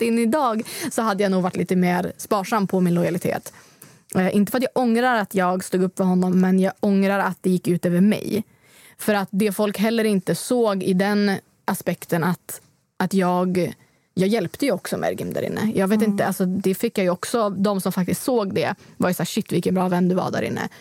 så hade jag nog varit lite mer sparsam på min lojalitet. Inte för att jag ångrar att jag stod upp för honom, men jag ångrar att det gick ut över mig. För att det folk heller inte såg i den aspekten att jag hjälpte ju också Mergim där inne. Jag vet inte, alltså det fick jag ju också. De som faktiskt såg det var ju så här, shit vilken bra vän du var där inne.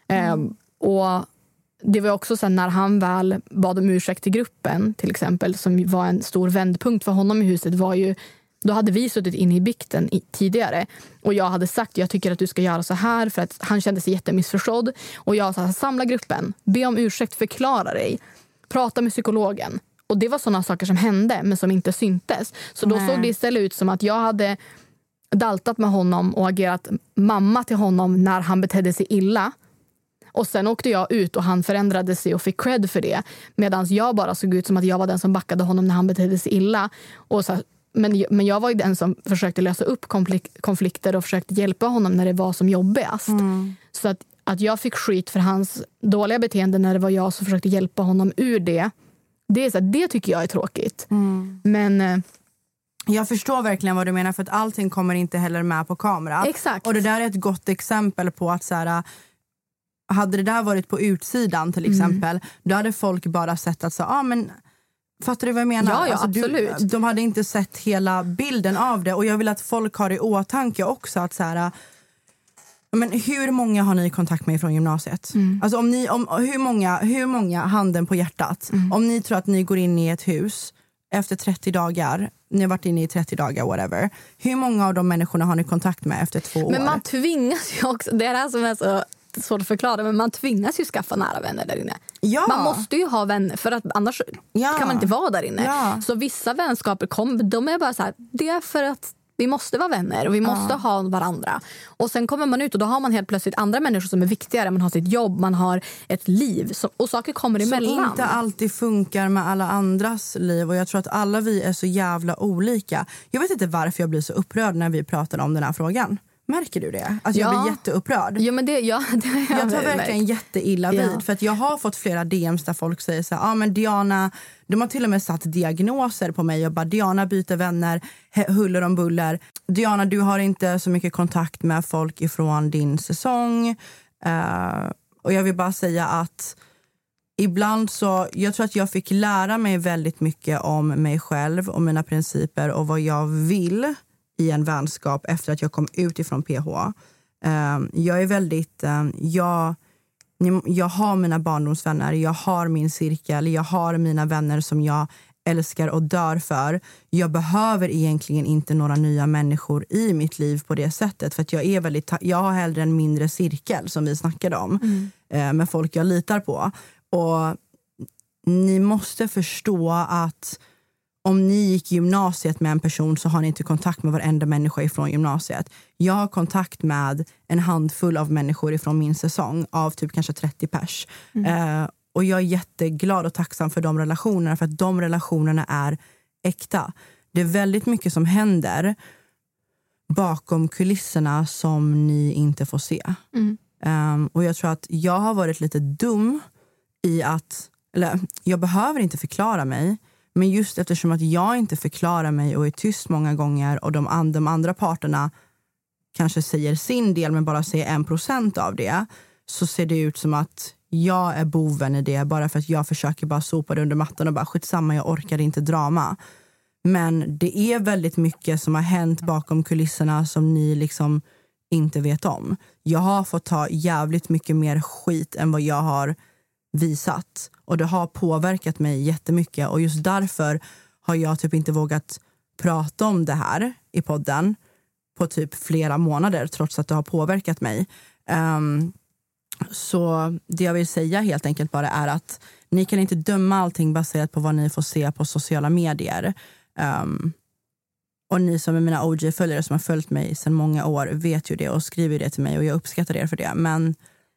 Och det var också så här, när han väl bad om ursäkt till gruppen till exempel, som var en stor vändpunkt för honom i huset, var ju, då hade vi suttit inne i bikten tidigare och jag hade sagt, jag tycker att du ska göra så här, för att han kände sig jättemissförstådd. Och jag sa, samla gruppen, be om ursäkt, förklara dig, prata med psykologen. Och det var sådana saker som hände men som inte syntes. Så då såg det istället ut som att jag hade daltat med honom och agerat mamma till honom när han betedde sig illa. Och sen åkte jag ut och han förändrade sig och fick cred för det. Medan jag bara såg ut som att jag var den som backade honom när han betedde sig illa. Och så, men jag var ju den som försökte lösa upp konflikter och försökte hjälpa honom när det var som jobbigast. Så att jag fick skit för hans dåliga beteende när det var jag som försökte hjälpa honom ur det. Det tycker jag är tråkigt. Men jag förstår verkligen vad du menar, för att allting kommer inte heller med på kamera. Exakt. Och det där är ett gott exempel på att så här, hade det där varit på utsidan till exempel, då hade folk bara sett att så, men fattar du vad jag menar? Ja, alltså, absolut. De hade inte sett hela bilden av det. Och jag vill att folk har i åtanke också att så här, men hur många har ni kontakt med från gymnasiet? Alltså hur många, handen på hjärtat, om ni tror att ni går in i ett hus efter 30 dagar, ni har varit inne i 30 dagar, whatever. Hur många av de människorna har ni kontakt med efter 2 år? Men man tvingas ju också, det är det här som är så svårt att förklara, men man tvingas ju skaffa nära vänner där inne. Ja. Man måste ju ha vänner, för att annars kan man inte vara där inne. Ja. Så vissa vänskaper de är bara så här, det är för att vi måste vara vänner och vi måste ha varandra. Och sen kommer man ut och då har man helt plötsligt andra människor som är viktigare. Man har sitt jobb, man har ett liv och saker kommer emellan. Som inte alltid funkar med alla andras liv. Och jag tror att alla vi är så jävla olika. Jag vet inte varför jag blir så upprörd när vi pratar om den här frågan. Märker du det? Att jag blir jätteupprörd. Ja, men det jag tar verkligen jätteilla vid. För att jag har fått flera DMs där folk säger så här, men Diana, de har till och med satt diagnoser på mig och bara, Diana byter vänner, huller om buller. Diana, du har inte så mycket kontakt med folk ifrån din säsong. Och jag vill bara säga att ibland så, jag tror att jag fick lära mig väldigt mycket om mig själv och mina principer och vad jag vill i en vänskap efter att jag kom ut ifrån PH. Jag är väldigt, jag har mina barndomsvänner, jag har min cirkel, jag har mina vänner som jag älskar och dör för. Jag behöver egentligen inte några nya människor i mitt liv på det sättet, för att jag har hellre en mindre cirkel som vi snackade om med folk jag litar på. Och ni måste förstå att om ni gick gymnasiet med en person så har ni inte kontakt med varenda människa ifrån gymnasiet. Jag har kontakt med en handfull av människor ifrån min säsong, av typ kanske 30 pers. Och jag är jätteglad och tacksam för de relationerna, för att de relationerna är äkta. Det är väldigt mycket som händer bakom kulisserna som ni inte får se. Och jag tror att jag har varit lite dum i att, eller jag behöver inte förklara mig, men just eftersom att jag inte förklarar mig och är tyst många gånger och de andra parterna kanske säger sin del men bara säger 1% av det, så ser det ut som att jag är boven i det, bara för att jag försöker bara sopa det under mattan och bara skitsamma, jag orkar inte drama. Men det är väldigt mycket som har hänt bakom kulisserna som ni liksom inte vet om. Jag har fått ta jävligt mycket mer skit än vad jag har visat, och det har påverkat mig jättemycket, och just därför har jag typ inte vågat prata om det här i podden på typ flera månader, trots att det har påverkat mig. Så det jag vill säga helt enkelt bara är att ni kan inte döma allting baserat på vad ni får se på sociala medier. Och ni som är mina OG-följare som har följt mig sedan många år vet ju det och skriver det till mig, och jag uppskattar er för det. Men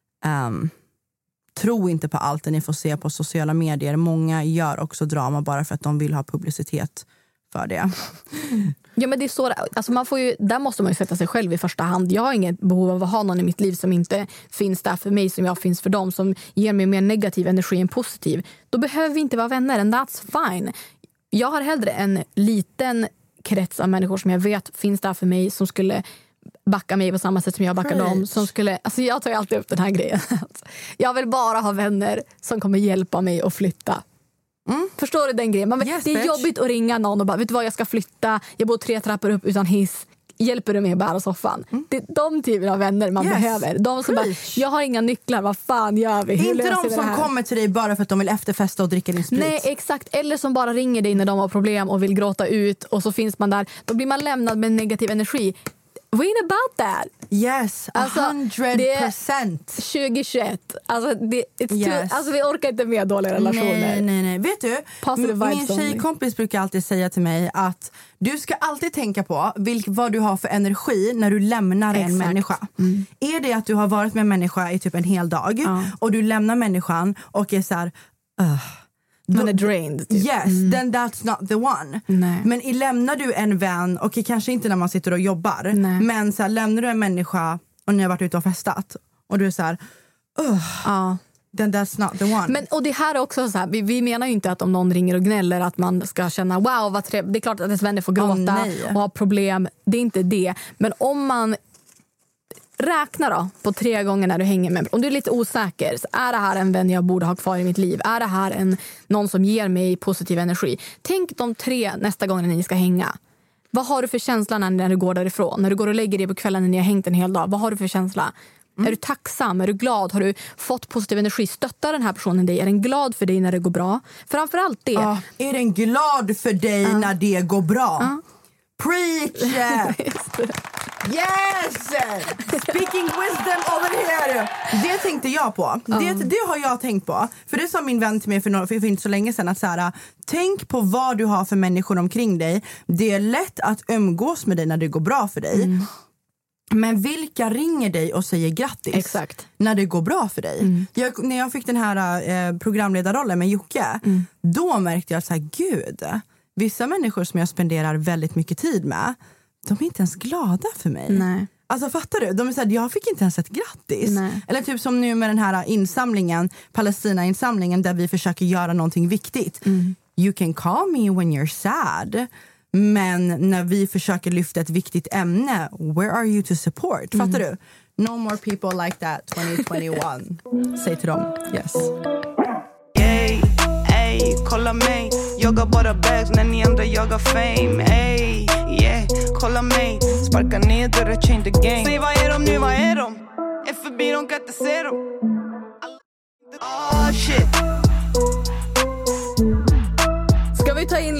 tro inte på allt det ni får se på sociala medier. Många gör också drama bara för att de vill ha publicitet för det. Ja, men det är så, alltså man får ju, där måste man ju sätta sig själv i första hand. Jag har inget behov av att ha någon i mitt liv som inte finns där för mig, som jag finns för dem, som ger mig mer negativ energi än positiv. Då behöver vi inte vara vänner, and that's fine. Jag har hellre en liten krets av människor som jag vet finns där för mig, som skulle backa mig på samma sätt som jag backar dem, som skulle, alltså jag tar ju alltid upp den här grejen. Jag vill bara ha vänner som kommer hjälpa mig att flytta. Förstår du den grejen? Yes, det är bitch. Jobbigt att ringa någon och bara, vet du vad, jag ska flytta, jag bor 3 trappor upp utan hiss, hjälper du mig att bära soffan? Det är de typerna av vänner man behöver. De som bara, jag har inga nycklar, vad fan gör vi? Hur inte de som kommer till dig bara för att de vill efterfesta och dricka din sprit. Nej, exakt. Eller som bara ringer dig när de har problem och vill gråta ut, och så finns man där. Då blir man lämnad med negativ energi. We ain't about that. Yes, 100%. 2021. Alltså, Yes. alltså vi orkar inte med dåliga relationer. Nej. Vet du, min tjejkompis brukar alltid säga till mig att du ska alltid tänka på vad du har för energi när du lämnar en människa. Är det att du har varit med en människa i typ en hel dag och du lämnar människan och är så här... Man är drained. Typ. Yes, then that's not the one. Nej. Men lämnar du en vän, och kanske inte när man sitter och jobbar, men så här, lämnar du en människa och ni har varit ute och festat och du är så här, then that's not the one. Men, och det här är också så här, vi menar ju inte att om någon ringer och gnäller att man ska känna wow vad trevligt. Det är klart att ens vänner får gråta och ha problem. Det är inte det. Men om man räkna då på 3 gånger när du hänger med. Om du är lite osäker, så är det här en vän jag borde ha kvar i mitt liv? Är det här någon som ger mig positiv energi? Tänk de 3 nästa gång när ni ska hänga. Vad har du för känsla när du går därifrån? När du går och lägger dig på kvällen när ni har hängt en hel dag. Vad har du för känsla? Är du tacksam? Är du glad? Har du fått positiv energi? Stöttar den här personen dig? Är den glad för dig när det går bra? Framförallt det. Är den glad för dig när det går bra? Preach! Yes! Speaking wisdom over here. Det tänkte jag på. Det har jag tänkt på. För det sa min vän till mig för inte så länge sedan, att så här, tänk på vad du har för människor omkring dig. Det är lätt att umgås med dig när det går bra för dig. Men vilka ringer dig och säger grattis? Exakt. När det går bra för dig? När jag fick den här programledarrollen med Jocke, då märkte jag att så här, gud, vissa människor som jag spenderar väldigt mycket tid med, de är inte ens glada för mig. Nej. Alltså fattar du? De är så här, jag fick inte ens ett grattis. Nej. Eller typ som nu med den här insamlingen, Palestina-insamlingen, där vi försöker göra någonting viktigt. You can call me when you're sad. Men när vi försöker lyfta ett viktigt ämne, where are you to support? Fattar du? No more people like that 2021. Säg till dem. Yes. Ey, ey, kolla mig. Jagar bara bags när ni andra jagar fame. Ey, yeah, kolla mig. Sparka ner dörrar, change the game. Säg vad är de nu, vad är de? Är förbi, de kan inte se dem.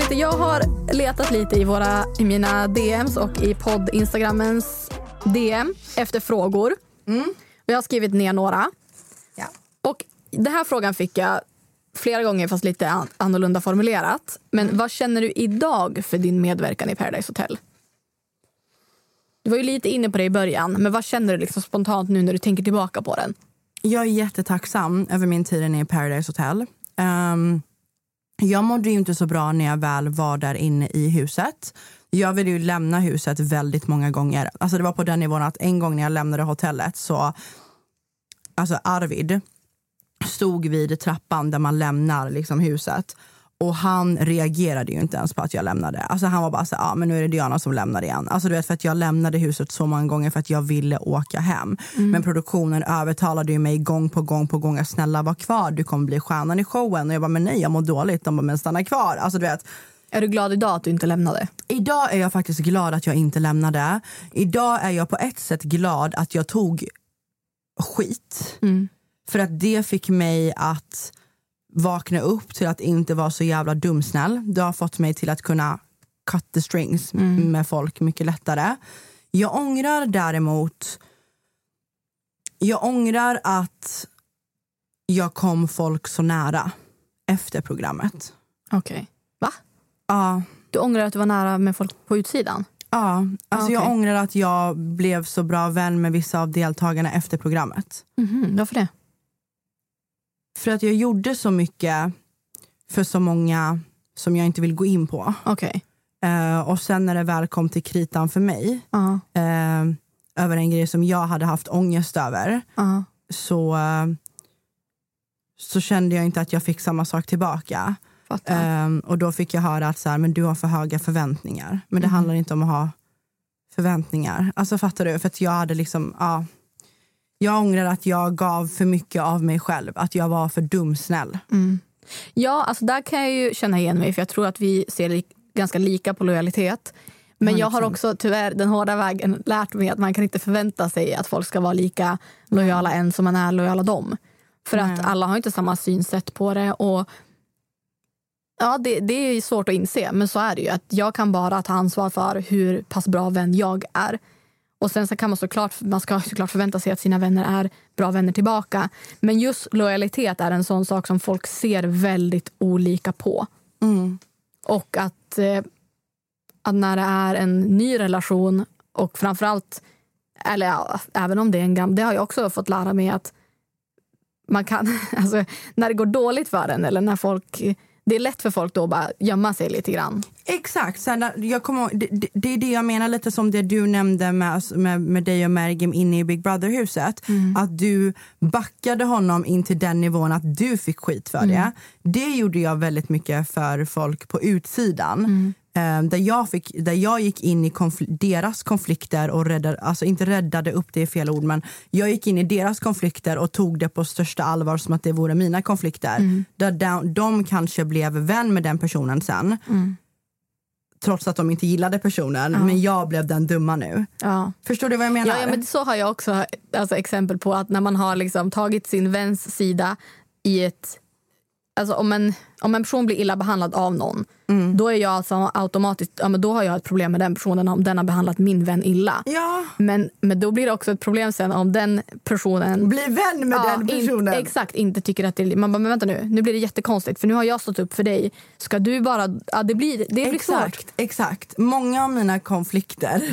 Peter, jag har letat lite i mina DMs och i podd-instagrammens DM efter frågor. Och jag har skrivit ner några. Ja. Och den här frågan fick jag flera gånger, fast lite annorlunda formulerat. Men vad känner du idag för din medverkan i Paradise Hotel? Du var ju lite inne på det i början, men vad känner du liksom spontant nu när du tänker tillbaka på den? Jag är jättetacksam över min tid i Paradise Hotel. Jag mådde ju inte så bra när jag väl var där inne i huset. Jag ville ju lämna huset väldigt många gånger. Alltså det var på den nivån att en gång när jag lämnade hotellet så... Alltså Arvid stod vid trappan där man lämnar liksom huset. Och han reagerade ju inte ens på att jag lämnade. Alltså han var bara så men nu är det Diana som lämnar igen. Alltså du vet, för att jag lämnade huset så många gånger för att jag ville åka hem. Men produktionen övertalade ju mig gång på gång att snälla var kvar, du kommer bli stjärnan i showen. Och jag bara, men nej, jag mår dåligt. De bara, men stanna kvar. Alltså du vet. Är du glad idag att du inte lämnade? Idag är jag faktiskt glad att jag inte lämnade. Idag är jag på ett sätt glad att jag tog skit. För att det fick mig att vakna upp till att inte vara så jävla dumsnäll. Det har fått mig till att kunna cut the strings med folk mycket lättare. Jag ångrar däremot... Jag ångrar att jag kom folk så nära efter programmet. Okej. Va? Ja. Du ångrar att du var nära med folk på utsidan? Ja, alltså Okay. Jag ångrar att jag blev så bra vän med vissa av deltagarna efter programmet. Varför det? För att jag gjorde så mycket för så många som jag inte vill gå in på. Okej. Och sen när det väl kom till kritan för mig, över en grej som jag hade haft ångest över, så kände jag inte att jag fick samma sak tillbaka. Och då fick jag höra att så här, men du har för höga förväntningar. Men det handlar inte om att ha förväntningar. Alltså fattar du? För att jag hade liksom, jag ångrar att jag gav för mycket av mig själv. Att jag var för dumsnäll. Ja, alltså där kan jag ju känna igen mig. För jag tror att vi ser ganska lika på lojalitet. Men 100%. Jag har också tyvärr den hårda vägen lärt mig att man kan inte förvänta sig att folk ska vara lika lojala en som man är lojala dem. För att alla har inte samma synsätt på det. Och ja, det är svårt att inse. Men så är det ju. Att jag kan bara ta ansvar för hur pass bra vän jag är. Och sen så kan man ska såklart förvänta sig att sina vänner är bra vänner tillbaka. Men just lojalitet är en sån sak som folk ser väldigt olika på. Och att när det är en ny relation och framförallt, eller ja, även om det är en gammal, det har jag också fått lära mig att man kan, alltså när det går dåligt för en eller när folk, det är lätt för folk då att bara gömma sig lite grann. Exakt, så jag kommer, det är det jag menar, lite som det du nämnde med dig och Mergim inne i Big Brother-huset. Att du backade honom in till den nivån att du fick skit för det. Det gjorde jag väldigt mycket för folk på utsidan. Där jag gick in i deras konflikter och inte räddade upp, det är fel ord, men jag gick in i deras konflikter och tog det på största allvar som att det vore mina konflikter. Där de kanske blev vän med den personen sen. Trots att de inte gillade personen. Men jag blev den dumma nu. Förstår du vad jag menar? Ja, men så har jag också exempel på att när man har liksom tagit sin väns sida i ett... Alltså om en person blir illa behandlad av någon, då är jag alltså automatiskt, men då har jag ett problem med den personen om den har behandlat min vän illa. Ja. Men då blir det också ett problem sen om den personen blir vän med den personen. Exakt, inte tycker att det, man bara, men vänta nu blir det jättekonstigt för nu har jag stått upp för dig. Ska du bara, det blir svårt. Exakt. Många av mina konflikter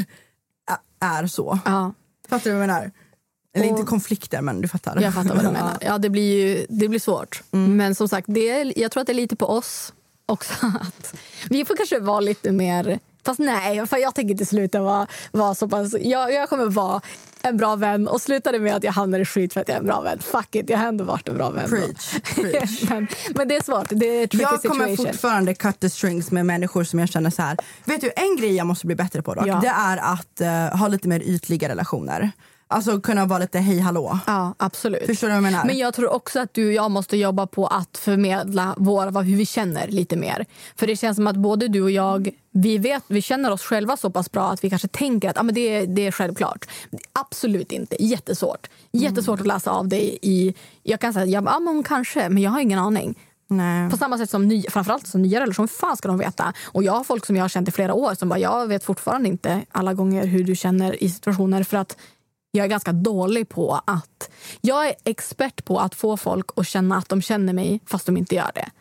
är så. Fattar du vad jag menar? Eller inte konflikter, men du fattar. Jag fattar vad du menar. Ja, det blir svårt. Men som sagt, jag tror att det är lite på oss också. Att vi får kanske vara lite mer... Fast nej, för jag tänker inte sluta vara så pass... Jag kommer vara en bra vän och slutade med att jag hamnar i skit för att jag är en bra vän. Fuck it, jag har ändå varit en bra vän. Preach. men det är svårt, det är tricky jag kommer situation. fortfarande cut the strings med människor som jag känner så här. Vet du, en grej jag måste bli bättre på dock, det är att ha lite mer ytliga relationer. Alltså kunna vara lite hej hallå. Ja, absolut. Förstår du vad jag menar? Men jag tror också att du och jag måste jobba på att förmedla hur vi känner lite mer. För det känns som att både du och jag, vi känner oss själva så pass bra att vi kanske tänker att det är självklart. Absolut inte. Jättesvårt. Jättesvårt att läsa av dig i... Jag kan säga, men kanske, men jag har ingen aning. Nej. På samma sätt som framförallt som nya relationer, fan ska de veta. Och jag har folk som jag har känt i flera år som bara, jag vet fortfarande inte alla gånger hur du känner i situationer, för att jag är ganska dålig på att... Jag är expert på att få folk att känna att de känner mig fast de inte gör det.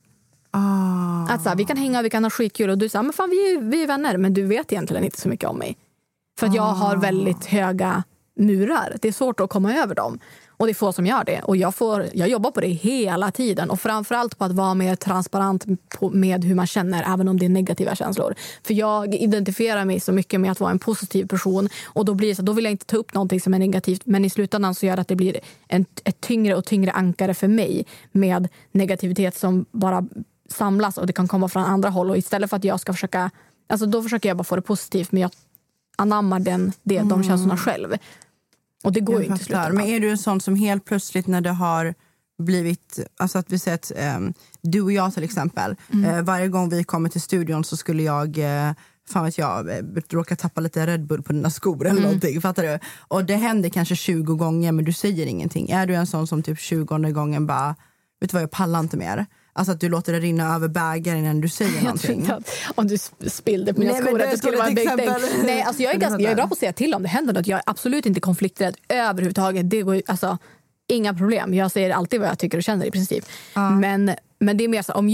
Att så här, vi kan hänga, vi kan ha skitkul och du säger, men fan vi är vänner, men du vet egentligen inte så mycket om mig. För att jag har väldigt höga murar. Det är svårt att komma över dem. Och det är få som gör det. Och jag jobbar på det hela tiden. Och framförallt på att vara mer transparent med hur man känner, även om det är negativa känslor. För jag identifierar mig så mycket med att vara en positiv person. Och då blir det så, då vill jag inte ta upp någonting som är negativt. Men i slutändan så gör det att det blir ett tyngre och tyngre ankare för mig med negativitet som bara samlas. Och det kan komma från andra håll. Och istället för att jag ska försöka... Alltså då försöker jag bara få det positivt. Men jag anammar de känslorna själv. Och det går ju inte sluta. Men är du en sån som helt plötsligt när det har blivit, alltså att vi sett du och jag till exempel, varje gång vi kommer till studion så skulle jag fan vet jag, råka tappa lite Red Bull på dina skor eller någonting, fattar du? Och det händer kanske 20 gånger men du säger ingenting. Är du en sån som typ 20:e gången bara, vet du vad, jag pallar inte mer? Alltså att du låter det rinna över bägaren innan du säger någonting. Att om du spillde på mina skor att det skulle vara en Nej, alltså jag är bra på att säga till om det händer något. Jag är absolut inte konflikträdd överhuvudtaget. Det går alltså inga problem. Jag säger alltid vad jag tycker och känner i princip. Men det är mer så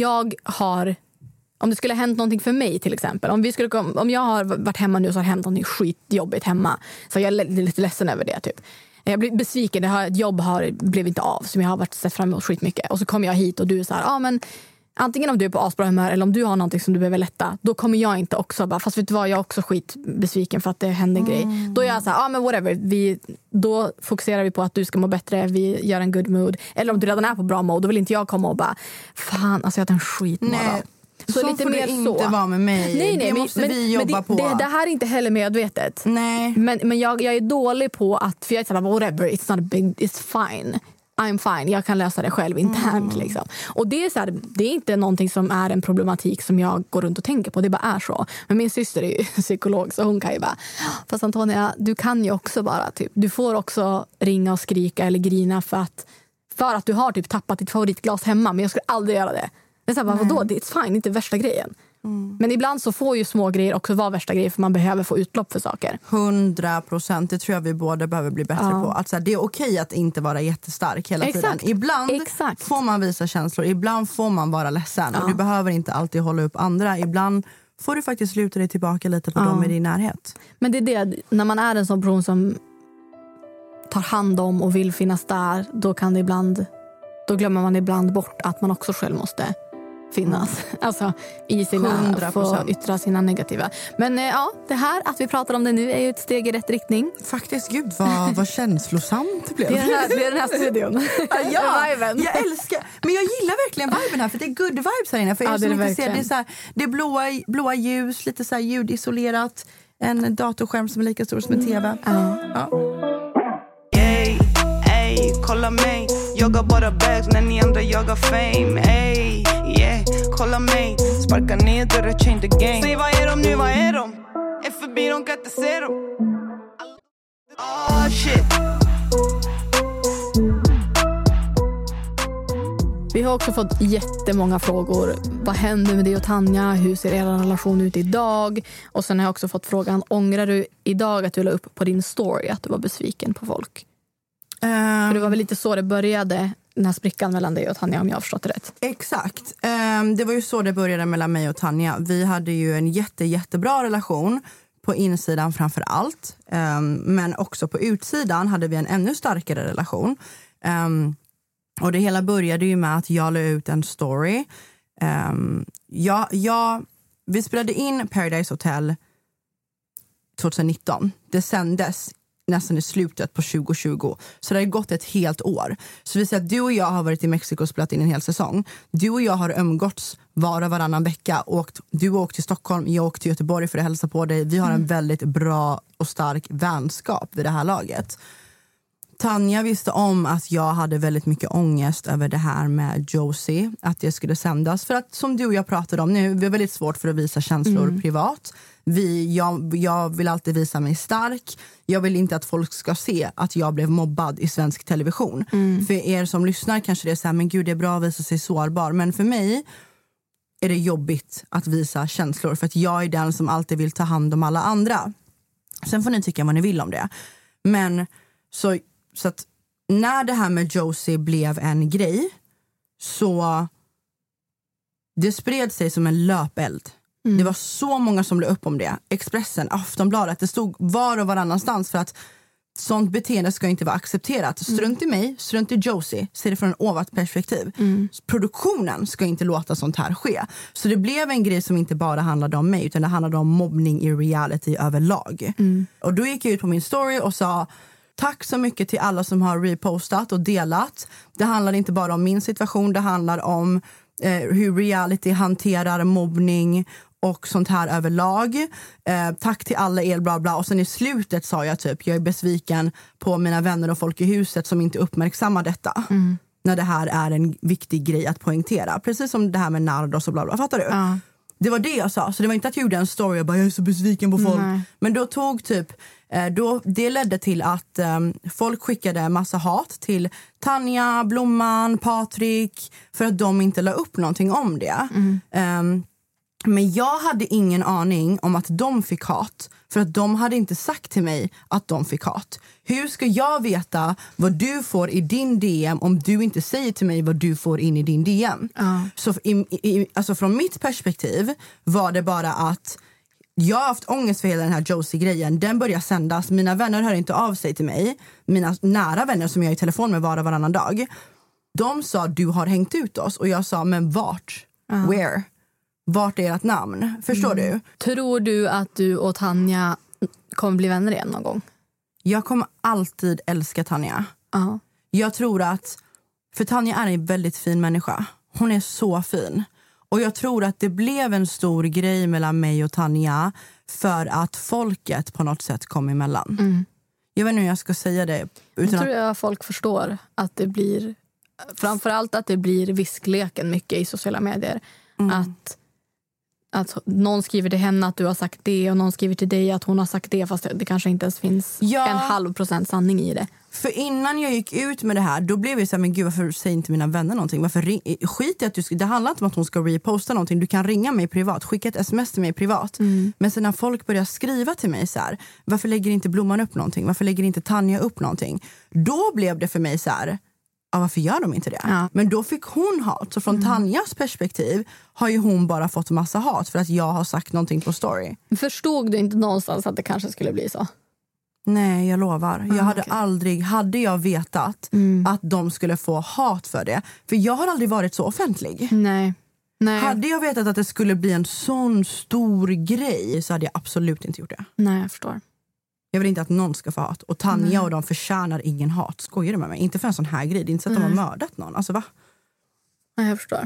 om det skulle ha hänt någonting för mig till exempel. Om jag har varit hemma nu och så har hänt någonting skitjobbigt hemma. Så jag är lite ledsen över det typ. Jag blir besviken, ett jobb blev inte av som jag har sett fram emot skitmycket. Och så kommer jag hit och du är så här, men antingen om du är på asbra humör eller om du har någonting som du behöver lätta, då kommer jag inte också bara, fast vet du vad, jag är också skitbesviken för att det händer grej. Då är jag så här, men whatever, då fokuserar vi på att du ska må bättre, vi gör en good mood. Eller om du redan är på bra mode, då vill inte jag komma och bara, fan, alltså jag har en skitmorgon. Så lite får mer det inte vara med mig. Nej, det måste vi jobba på. Det här är inte heller medvetet. Nej. Men jag är dålig på att, för jag är såhär, whatever, it's not big, it's fine. I'm fine, jag kan lösa det själv internt liksom. Och det är så här, det är inte någonting som är en problematik som jag går runt och tänker på, det bara är så. Men min syster är ju psykolog så hon kan ju bara, fast Antonia, du kan ju också bara typ, du får också ringa och skrika eller grina för att du har typ tappat ditt favoritglas hemma, men jag skulle aldrig göra det. Det är så här, vadå? Det är fine, inte värsta grejen. Men ibland så får ju små grejer också vara värsta grejer för man behöver få utlopp för saker. 100%, det tror jag vi båda behöver bli bättre på. Alltså, det är okej att inte vara jättestark hela tiden. Ibland får man visa känslor, ibland får man vara ledsen. Och du behöver inte alltid hålla upp andra. Ibland får du faktiskt luta dig tillbaka lite på dem i din närhet. Men det är det, när man är en sån person som tar hand om och vill finnas där, då glömmer man ibland bort att man också själv måste finnas. Alltså i sina, 100%. få yttra sina negativa. Men det här att vi pratar om det nu är ju ett steg i rätt riktning. Faktiskt, gud vad känslosamt det blev. Det är den här studion. Ja, jag älskar. Men jag gillar verkligen viben här, för det är good vibes här inne. För jag som inte ser, det är så här, det är blåa ljus, lite så här ljudisolerat, en datorskärm som är lika stor som en TV. Kolla mig, jagar bara bags när ni andra jagar fame. Ey, yeah, kolla mig, sparka ner dörrar, change the game. Säg vad är de nu, vad är de? Är förbi, de kan inte se dem. Shit. Vi har också fått jättemånga frågor. Vad händer med dig och Tanja? Hur ser er relation ut idag? Och sen har jag också fått frågan, ångrar du idag att du la upp på din story att du var besviken på folk? För det var väl lite så det började, den här sprickan mellan dig och Tanja, om jag har förstått det rätt. Exakt. Det var ju så det började mellan mig och Tanja. Vi hade ju en jättebra relation på insidan framför allt. Men också på utsidan hade vi en ännu starkare relation. Och det hela började ju med att jag la ut en story. Vi spelade in Paradise Hotel 2019. Det sändes nästan i slutet på 2020. Så det har gått ett helt år. Så vi säger att du och jag har varit i Mexiko och spelat in en hel säsong. Du och jag har umgåtts varannan vecka. Du åkte till Stockholm, jag åkte till Göteborg för att hälsa på dig. Vi har en väldigt bra och stark vänskap vid det här laget. Tanja visste om att jag hade väldigt mycket ångest över det här med Josie, att det skulle sändas. För att som du och jag pratade om nu, vi har väldigt svårt för att visa känslor privat. Jag vill alltid visa mig stark. Jag vill inte att folk ska se att jag blev mobbad i svensk television. För er som lyssnar kanske det är så här, men gud, det är bra att visa sig sårbar. Men för mig är det jobbigt att visa känslor, för att jag är den som alltid vill ta hand om alla andra. Sen får ni tycka vad ni vill om det. Men så att när det här med Josie blev en grej, så det spred sig som en löpeld. Det var så många som blev upp om det. Expressen, Aftonbladet, det stod var och varannanstans, för att sånt beteende ska inte vara accepterat. Strunt i mig, strunt i Josie. Ser det från en ovat perspektiv. Produktionen ska inte låta sånt här ske. Så det blev en grej som inte bara handlade om mig, utan det handlade om mobbning i reality överlag. Och då gick jag ut på min story och sa: tack så mycket till alla som har repostat och delat. Det handlar inte bara om min situation, det handlar om hur reality hanterar mobbning och sånt här överlag. Tack till alla er, bla bla. Och sen i slutet sa jag typ, jag är besviken på mina vänner och folk i huset som inte uppmärksammar detta. När det här är en viktig grej att poängtera. Precis som det här med Nardos och bla bla. Fattar du? Ja. Det var det jag sa. Så det var inte att jag gjorde en story och bara, jag är så besviken på folk. Men då tog typ, det ledde till att folk skickade en massa hat till Tanja, Blomman, Patrik, för att de inte la upp någonting om det. Men jag hade ingen aning om att de fick hat, för att de hade inte sagt till mig att de fick hat. Hur ska jag veta vad du får i din DM om du inte säger till mig vad du får in i din DM? Så alltså från mitt perspektiv var det bara att jag har haft ångest för hela den här Josie-grejen. Den börjar sändas. Mina vänner hör inte av sig till mig. Mina nära vänner som jag är i telefon med var och varannan dag. De sa, du har hängt ut oss. Och jag sa, men vart? Where? Vart är ert namn? Förstår du? Tror du att du och Tanja kommer bli vänner igen någon gång? Jag kommer alltid älska Tanja. Jag tror att, för Tanja är en väldigt fin människa. Hon är så fin. Och jag tror att det blev en stor grej mellan mig och Tanja för att folket på något sätt kom emellan. Jag vet inte hur jag ska säga det. Jag tror att folk förstår att det blir, framförallt att det blir viskleken mycket i sociala medier. Att någon skriver till henne att du har sagt det och någon skriver till dig att hon har sagt det, fast det kanske inte ens finns 0,5% sanning i det. För innan jag gick ut med det här, då blev jag så här, men gud, varför säger inte mina vänner någonting? Varför skit i att det handlar inte om att hon ska reposta någonting. Du kan ringa mig privat, skicka ett sms till mig privat. Men sen när folk börjar skriva till mig så här, varför lägger inte Blomman upp någonting? Varför lägger inte Tanja upp någonting? Då blev det för mig så här, varför gör de inte det? Men då fick hon hat. Så från Tanjas perspektiv har ju hon bara fått massa hat för att jag har sagt någonting på story. Förstod du inte någonstans att det kanske skulle bli så? Nej, jag lovar. Jag hade aldrig, hade jag vetat att de skulle få hat för det. För jag har aldrig varit så offentlig. Nej. Hade jag vetat att det skulle bli en sån stor grej, så hade jag absolut inte gjort det. Nej, jag förstår. Jag vill inte att någon ska få hat. Och Tanja och de förtjänar ingen hat. Skojar du med mig? Inte för en sån här grej. Det är inte så att de har mördat någon. Alltså va? Nej, jag förstår.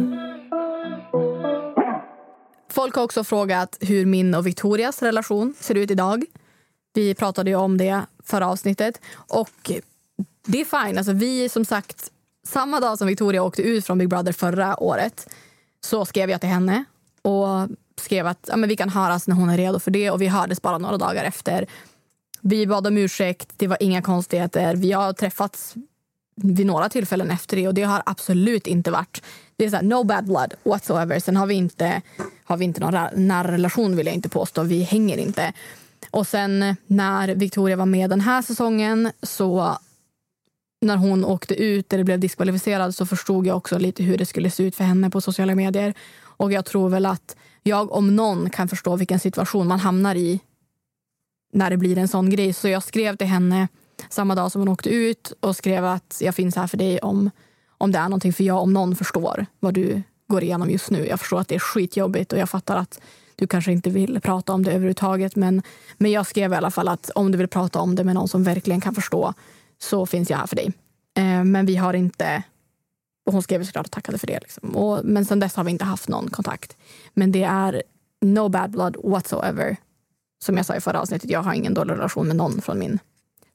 Folk har också frågat hur min och Victorias relation ser ut idag. Vi pratade ju om det förra avsnittet. Och det är fine. Alltså vi, som sagt, samma dag som Victoria åkte ut från Big Brother förra året, så skrev jag till henne och skrev att men vi kan höras när hon är redo för det. Och vi hördes bara några dagar efter. Vi bad om ursäkt, det var inga konstigheter. Vi har träffats vid några tillfällen efter det, och det har absolut inte varit, det är så här, no bad blood whatsoever. Sen har vi inte någon nära relation, vill jag inte påstå. Vi hänger inte. Och sen när Victoria var med den här säsongen, så när hon åkte ut eller blev diskvalificerad, så förstod jag också lite hur det skulle se ut för henne på sociala medier. Och jag tror väl att jag om någon kan förstå vilken situation man hamnar i när det blir en sån grej. Så jag skrev till henne samma dag som hon åkte ut och skrev att jag finns här för dig om det är någonting. För jag om någon förstår vad du går igenom just nu. Jag förstår att det är skitjobbigt och jag fattar att du kanske inte vill prata om det överhuvudtaget. Men jag skrev i alla fall att om du vill prata om det med någon som verkligen kan förstå, så finns jag här för dig. Men vi har inte... Och hon skrev såklart och tackade för det. Liksom. Men sen dess har vi inte haft någon kontakt. Men det är no bad blood whatsoever. Som jag sa i förra avsnittet, jag har ingen dålig relation med någon från min säsong.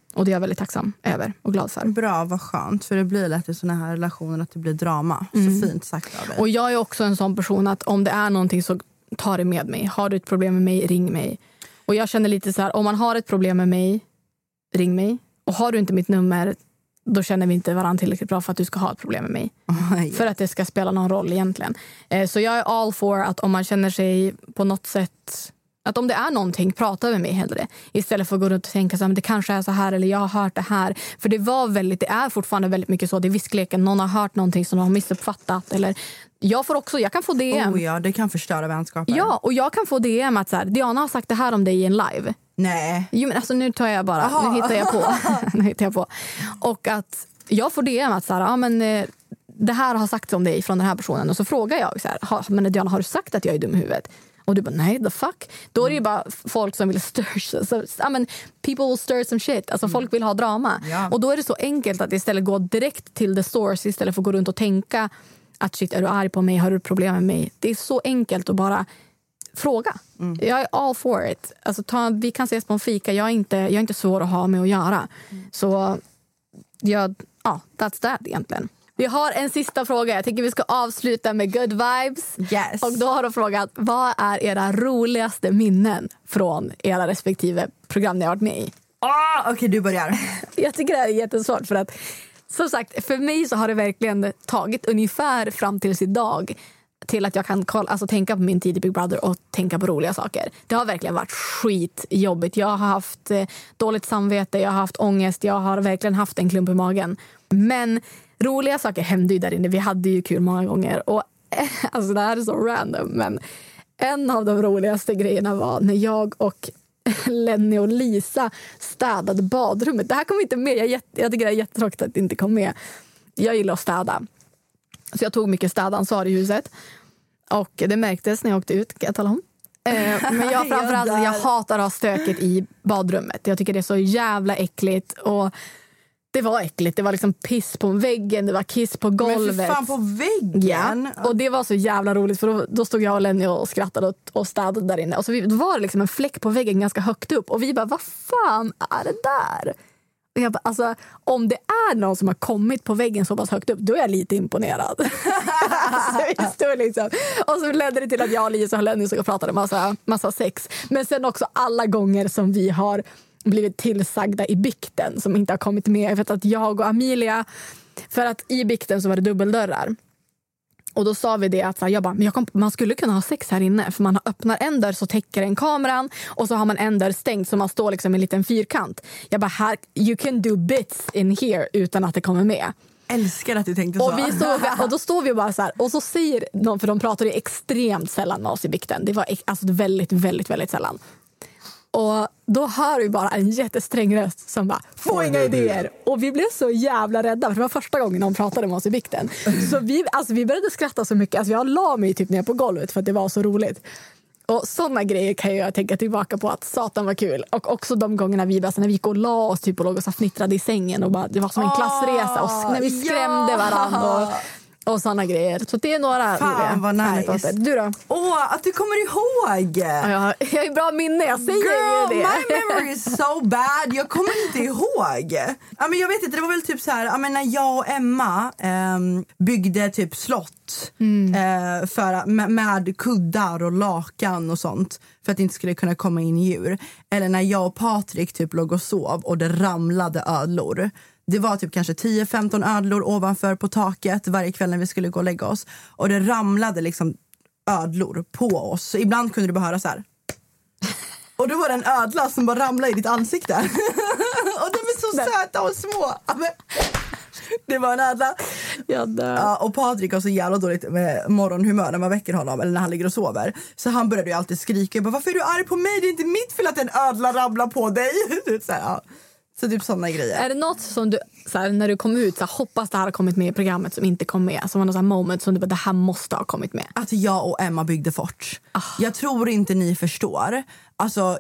Och det är jag väldigt tacksam över och glad för. Bra, vad skönt. För det blir lätt i såna här relationer att det blir drama. Så fint sagt av dig. Och jag är också en sån person att om det är någonting så ta det med mig. Har du ett problem med mig, ring mig. Och jag känner lite så här, om man har ett problem med mig, ring mig. Och har du inte mitt nummer, då känner vi inte varandra tillräckligt bra för att du ska ha ett problem med mig. För att det ska spela någon roll egentligen. Så jag är all for att om man känner sig på något sätt... Att om det är någonting, prata med mig hellre. Istället för att gå runt och tänka så här, det kanske är så här eller jag har hört det här. För det är fortfarande väldigt mycket så. Det är viskleken, någon har hört någonting som de har missuppfattat. Eller jag kan få DM. Oh ja, det kan förstöra vänskaper. Ja, och jag kan få DM att så här, Diana har sagt det här om dig i en live. Nej. Jo, men alltså nu tar jag bara, nu hittar jag på. Och att jag får DM att så här, det här har sagts om dig från den här personen. Och så frågar jag så här, men Diana, har du sagt att jag är dum i huvudet? Och du bara, nej, the fuck. Då är det ju bara folk som vill people will stir some shit. Alltså folk vill ha drama. Ja. Och då är det så enkelt att istället gå direkt till the source istället för att gå runt och tänka att shit, är du arg på mig? Har du problem med mig? Det är så enkelt att bara fråga. Jag är all for it. Alltså, vi kan ses på en fika. Jag är inte svår att ha med att göra. Så that's that egentligen. Vi har en sista fråga. Jag tycker vi ska avsluta med good vibes. Yes. Och då har de frågat, vad är era roligaste minnen från era respektive program ni har varit med i? Okej, du börjar. Jag tycker det här är jättesvårt för att, som sagt, för mig så har det verkligen tagit ungefär fram tills idag till att jag kan tänka på min tid i Big Brother och tänka på roliga saker. Det har verkligen varit skitjobbigt. Jag har haft dåligt samvete, jag har haft ångest, jag har verkligen haft en klump i magen. Men roliga saker hände ju där inne. Vi hade ju kul många gånger. Och alltså det här är så random, men en av de roligaste grejerna var när jag och Lenny och Lisa städade badrummet. Det här kom inte med. Jag tycker det är jättetråkigt att det inte kom med. Jag gillar att städa. Så jag tog mycket städansvar i huset. Och det märktes när jag åkte ut, kan jag tala om. Men jag hatar att ha stöket i badrummet. Jag tycker det är så jävla äckligt. Och det var äckligt. Det var liksom piss på väggen, det var kiss på golvet. Men för fan, på väggen? Ja, och det var så jävla roligt för då stod jag och Lenny och skrattade och städade där inne. Och så då var det liksom en fläck på väggen ganska högt upp. Och vi bara, vad fan är det där? Och jag bara, alltså, om det är någon som har kommit på väggen så pass högt upp, då är jag lite imponerad. Liksom. Och så ledde det till att jag och Lisa och Lenny och pratade massa sex. Men sen också alla gånger som vi har blivit tillsagda i bikten som inte har kommit med. Jag vet att jag och Amelia, för att i bikten så var det dubbeldörrar. Och då sa vi det att man skulle kunna ha sex här inne. För man öppnar en dörr så täcker den kameran. Och så har man en dörr stängt så man står liksom i en liten fyrkant. Jag bara, you can do bits in here utan att det kommer med. Älskar att du tänkte så. Och då står vi bara så här. Och så säger någon, för de pratade extremt sällan med oss i bikten. Det var alltså väldigt, väldigt, väldigt sällan. Och då hör vi bara en jättesträng röst som bara, få inga idéer. Och vi blev så jävla rädda, för det var första gången de pratade med oss i bikten. Så vi började skratta så mycket. Alltså jag la mig typ ner på golvet för att det var så roligt. Och sådana grejer kan jag tänka tillbaka på att satan var kul. Och också de gångerna när vi gick och la oss typ och låg och så fnittrade i sängen. Och bara, det var som en klassresa. Och när vi skrämde varandra och såna grejer. Så det är några fan vad nice. Du då? Att du kommer ihåg. Ja, jag har bra minne, jag säger det. My memory is so bad. Jag kommer inte ihåg. Ja, men jag vet inte, det var väl typ så här, när jag och Emma byggde typ slott med kuddar och lakan och sånt för att det inte skulle kunna komma in djur. Eller när jag och Patrik typ låg och sov och det ramlade ödlor. Det var typ kanske 10-15 ödlor ovanför på taket varje kväll när vi skulle gå och lägga oss. Och det ramlade liksom ödlor på oss. Så ibland kunde du bara höra så här. Och då var det en ödla som bara ramlade i ditt ansikte. Och de är så söta och små. Det var en ödla. Och Patrik har så jävla dåligt med morgonhumör när man väcker honom eller när han ligger och sover. Så han började ju alltid skrika. Jag bara, varför är du arg på mig? Det är inte mitt fel att en ödla ramlar på dig. Så här, ja. Så typ sådana grejer. Är det något som du, så här, när du kom ut, så här, hoppas det här har kommit med i programmet som inte kom med? Som var något så här moment som du bara, det här måste ha kommit med. Att jag och Emma byggde fort. Jag tror inte ni förstår. Alltså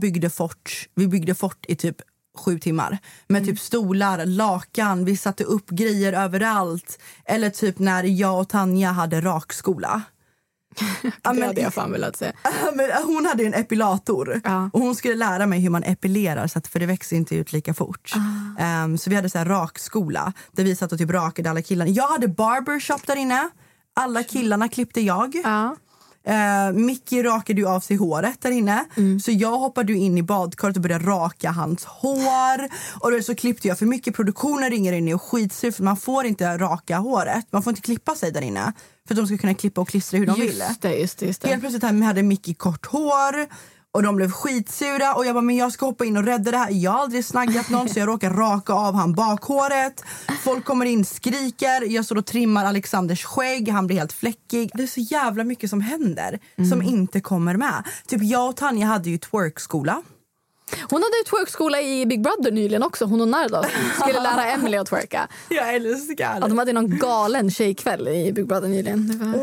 vi byggde fort i typ 7 timmar. Med typ stolar, lakan, vi satte upp grejer överallt. Eller typ när jag och Tanja hade rakskola. Det hade jag fan velat säga. Men hon hade en epilator. Ja. Och hon skulle lära mig hur man epilerar, för det växer inte ut lika fort. Så vi hade så här rakskola där vi satt och typ rakade alla killarna. Jag hade barbershop där inne. Alla killarna klippte jag. Ja. Mickey rakade ju av sig håret där inne. Så jag hoppade ju in i badkaret och började raka hans hår. Och då så klippte jag, för mycket produktionen ringer in och skitsur, för man får inte raka håret. Man får inte klippa sig där inne, för att de ska kunna klippa och klistra hur de vill. Just det. Helt plötsligt hade Mickey kort hår och de blev skitsura och jag bara, men jag ska hoppa in och rädda det här. Jag har aldrig snaggat någon, så jag råkar raka av han bakhåret. Folk kommer in, skriker. Jag står och trimmar Alexanders skägg. Han blir helt fläckig. Det är så jävla mycket som händer som inte kommer med. Typ jag och Tanja hade ju twerkskola. Hon hade ju twerkskola i Big Brother nyligen också. Hon och Nardos skulle lära Emily att twerka. Jag älskar det. De hade någon galen tjejkväll i Big Brother nyligen.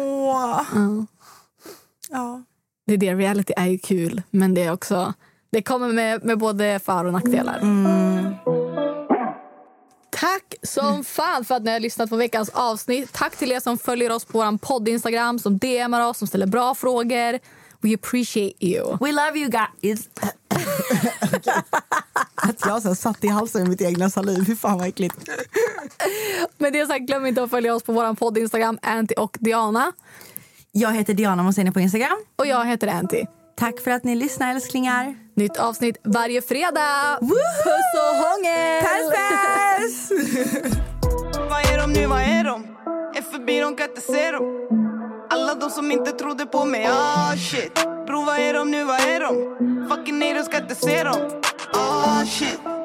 Ja. Det reality är ju kul, men det är också, det kommer med både för- och nackdelar. Tack som fan för att ni har lyssnat på veckans avsnitt. Tack till er som följer oss på vår podd-Instagram, som DMar oss, som ställer bra frågor. We appreciate you. We love you guys. Att jag så satt i halsen med mitt egna saliv. Hur fan vad äckligt. Men det sagt, glöm inte att följa oss på vår podd-Instagram, Anty och Diana. Jag heter Diana Moseni på Instagram. Och jag heter Anty. Tack för att ni lyssnar, älsklingar. Nytt avsnitt varje fredag. Woohoo! Puss och hångel! Puss! Vad är de nu, vad är de? Är förbi, de kan inte se dem. Alla de som inte trodde på mig, shit. Bro, vad är de nu, vad är de? Fucking haters kan inte se dem, shit.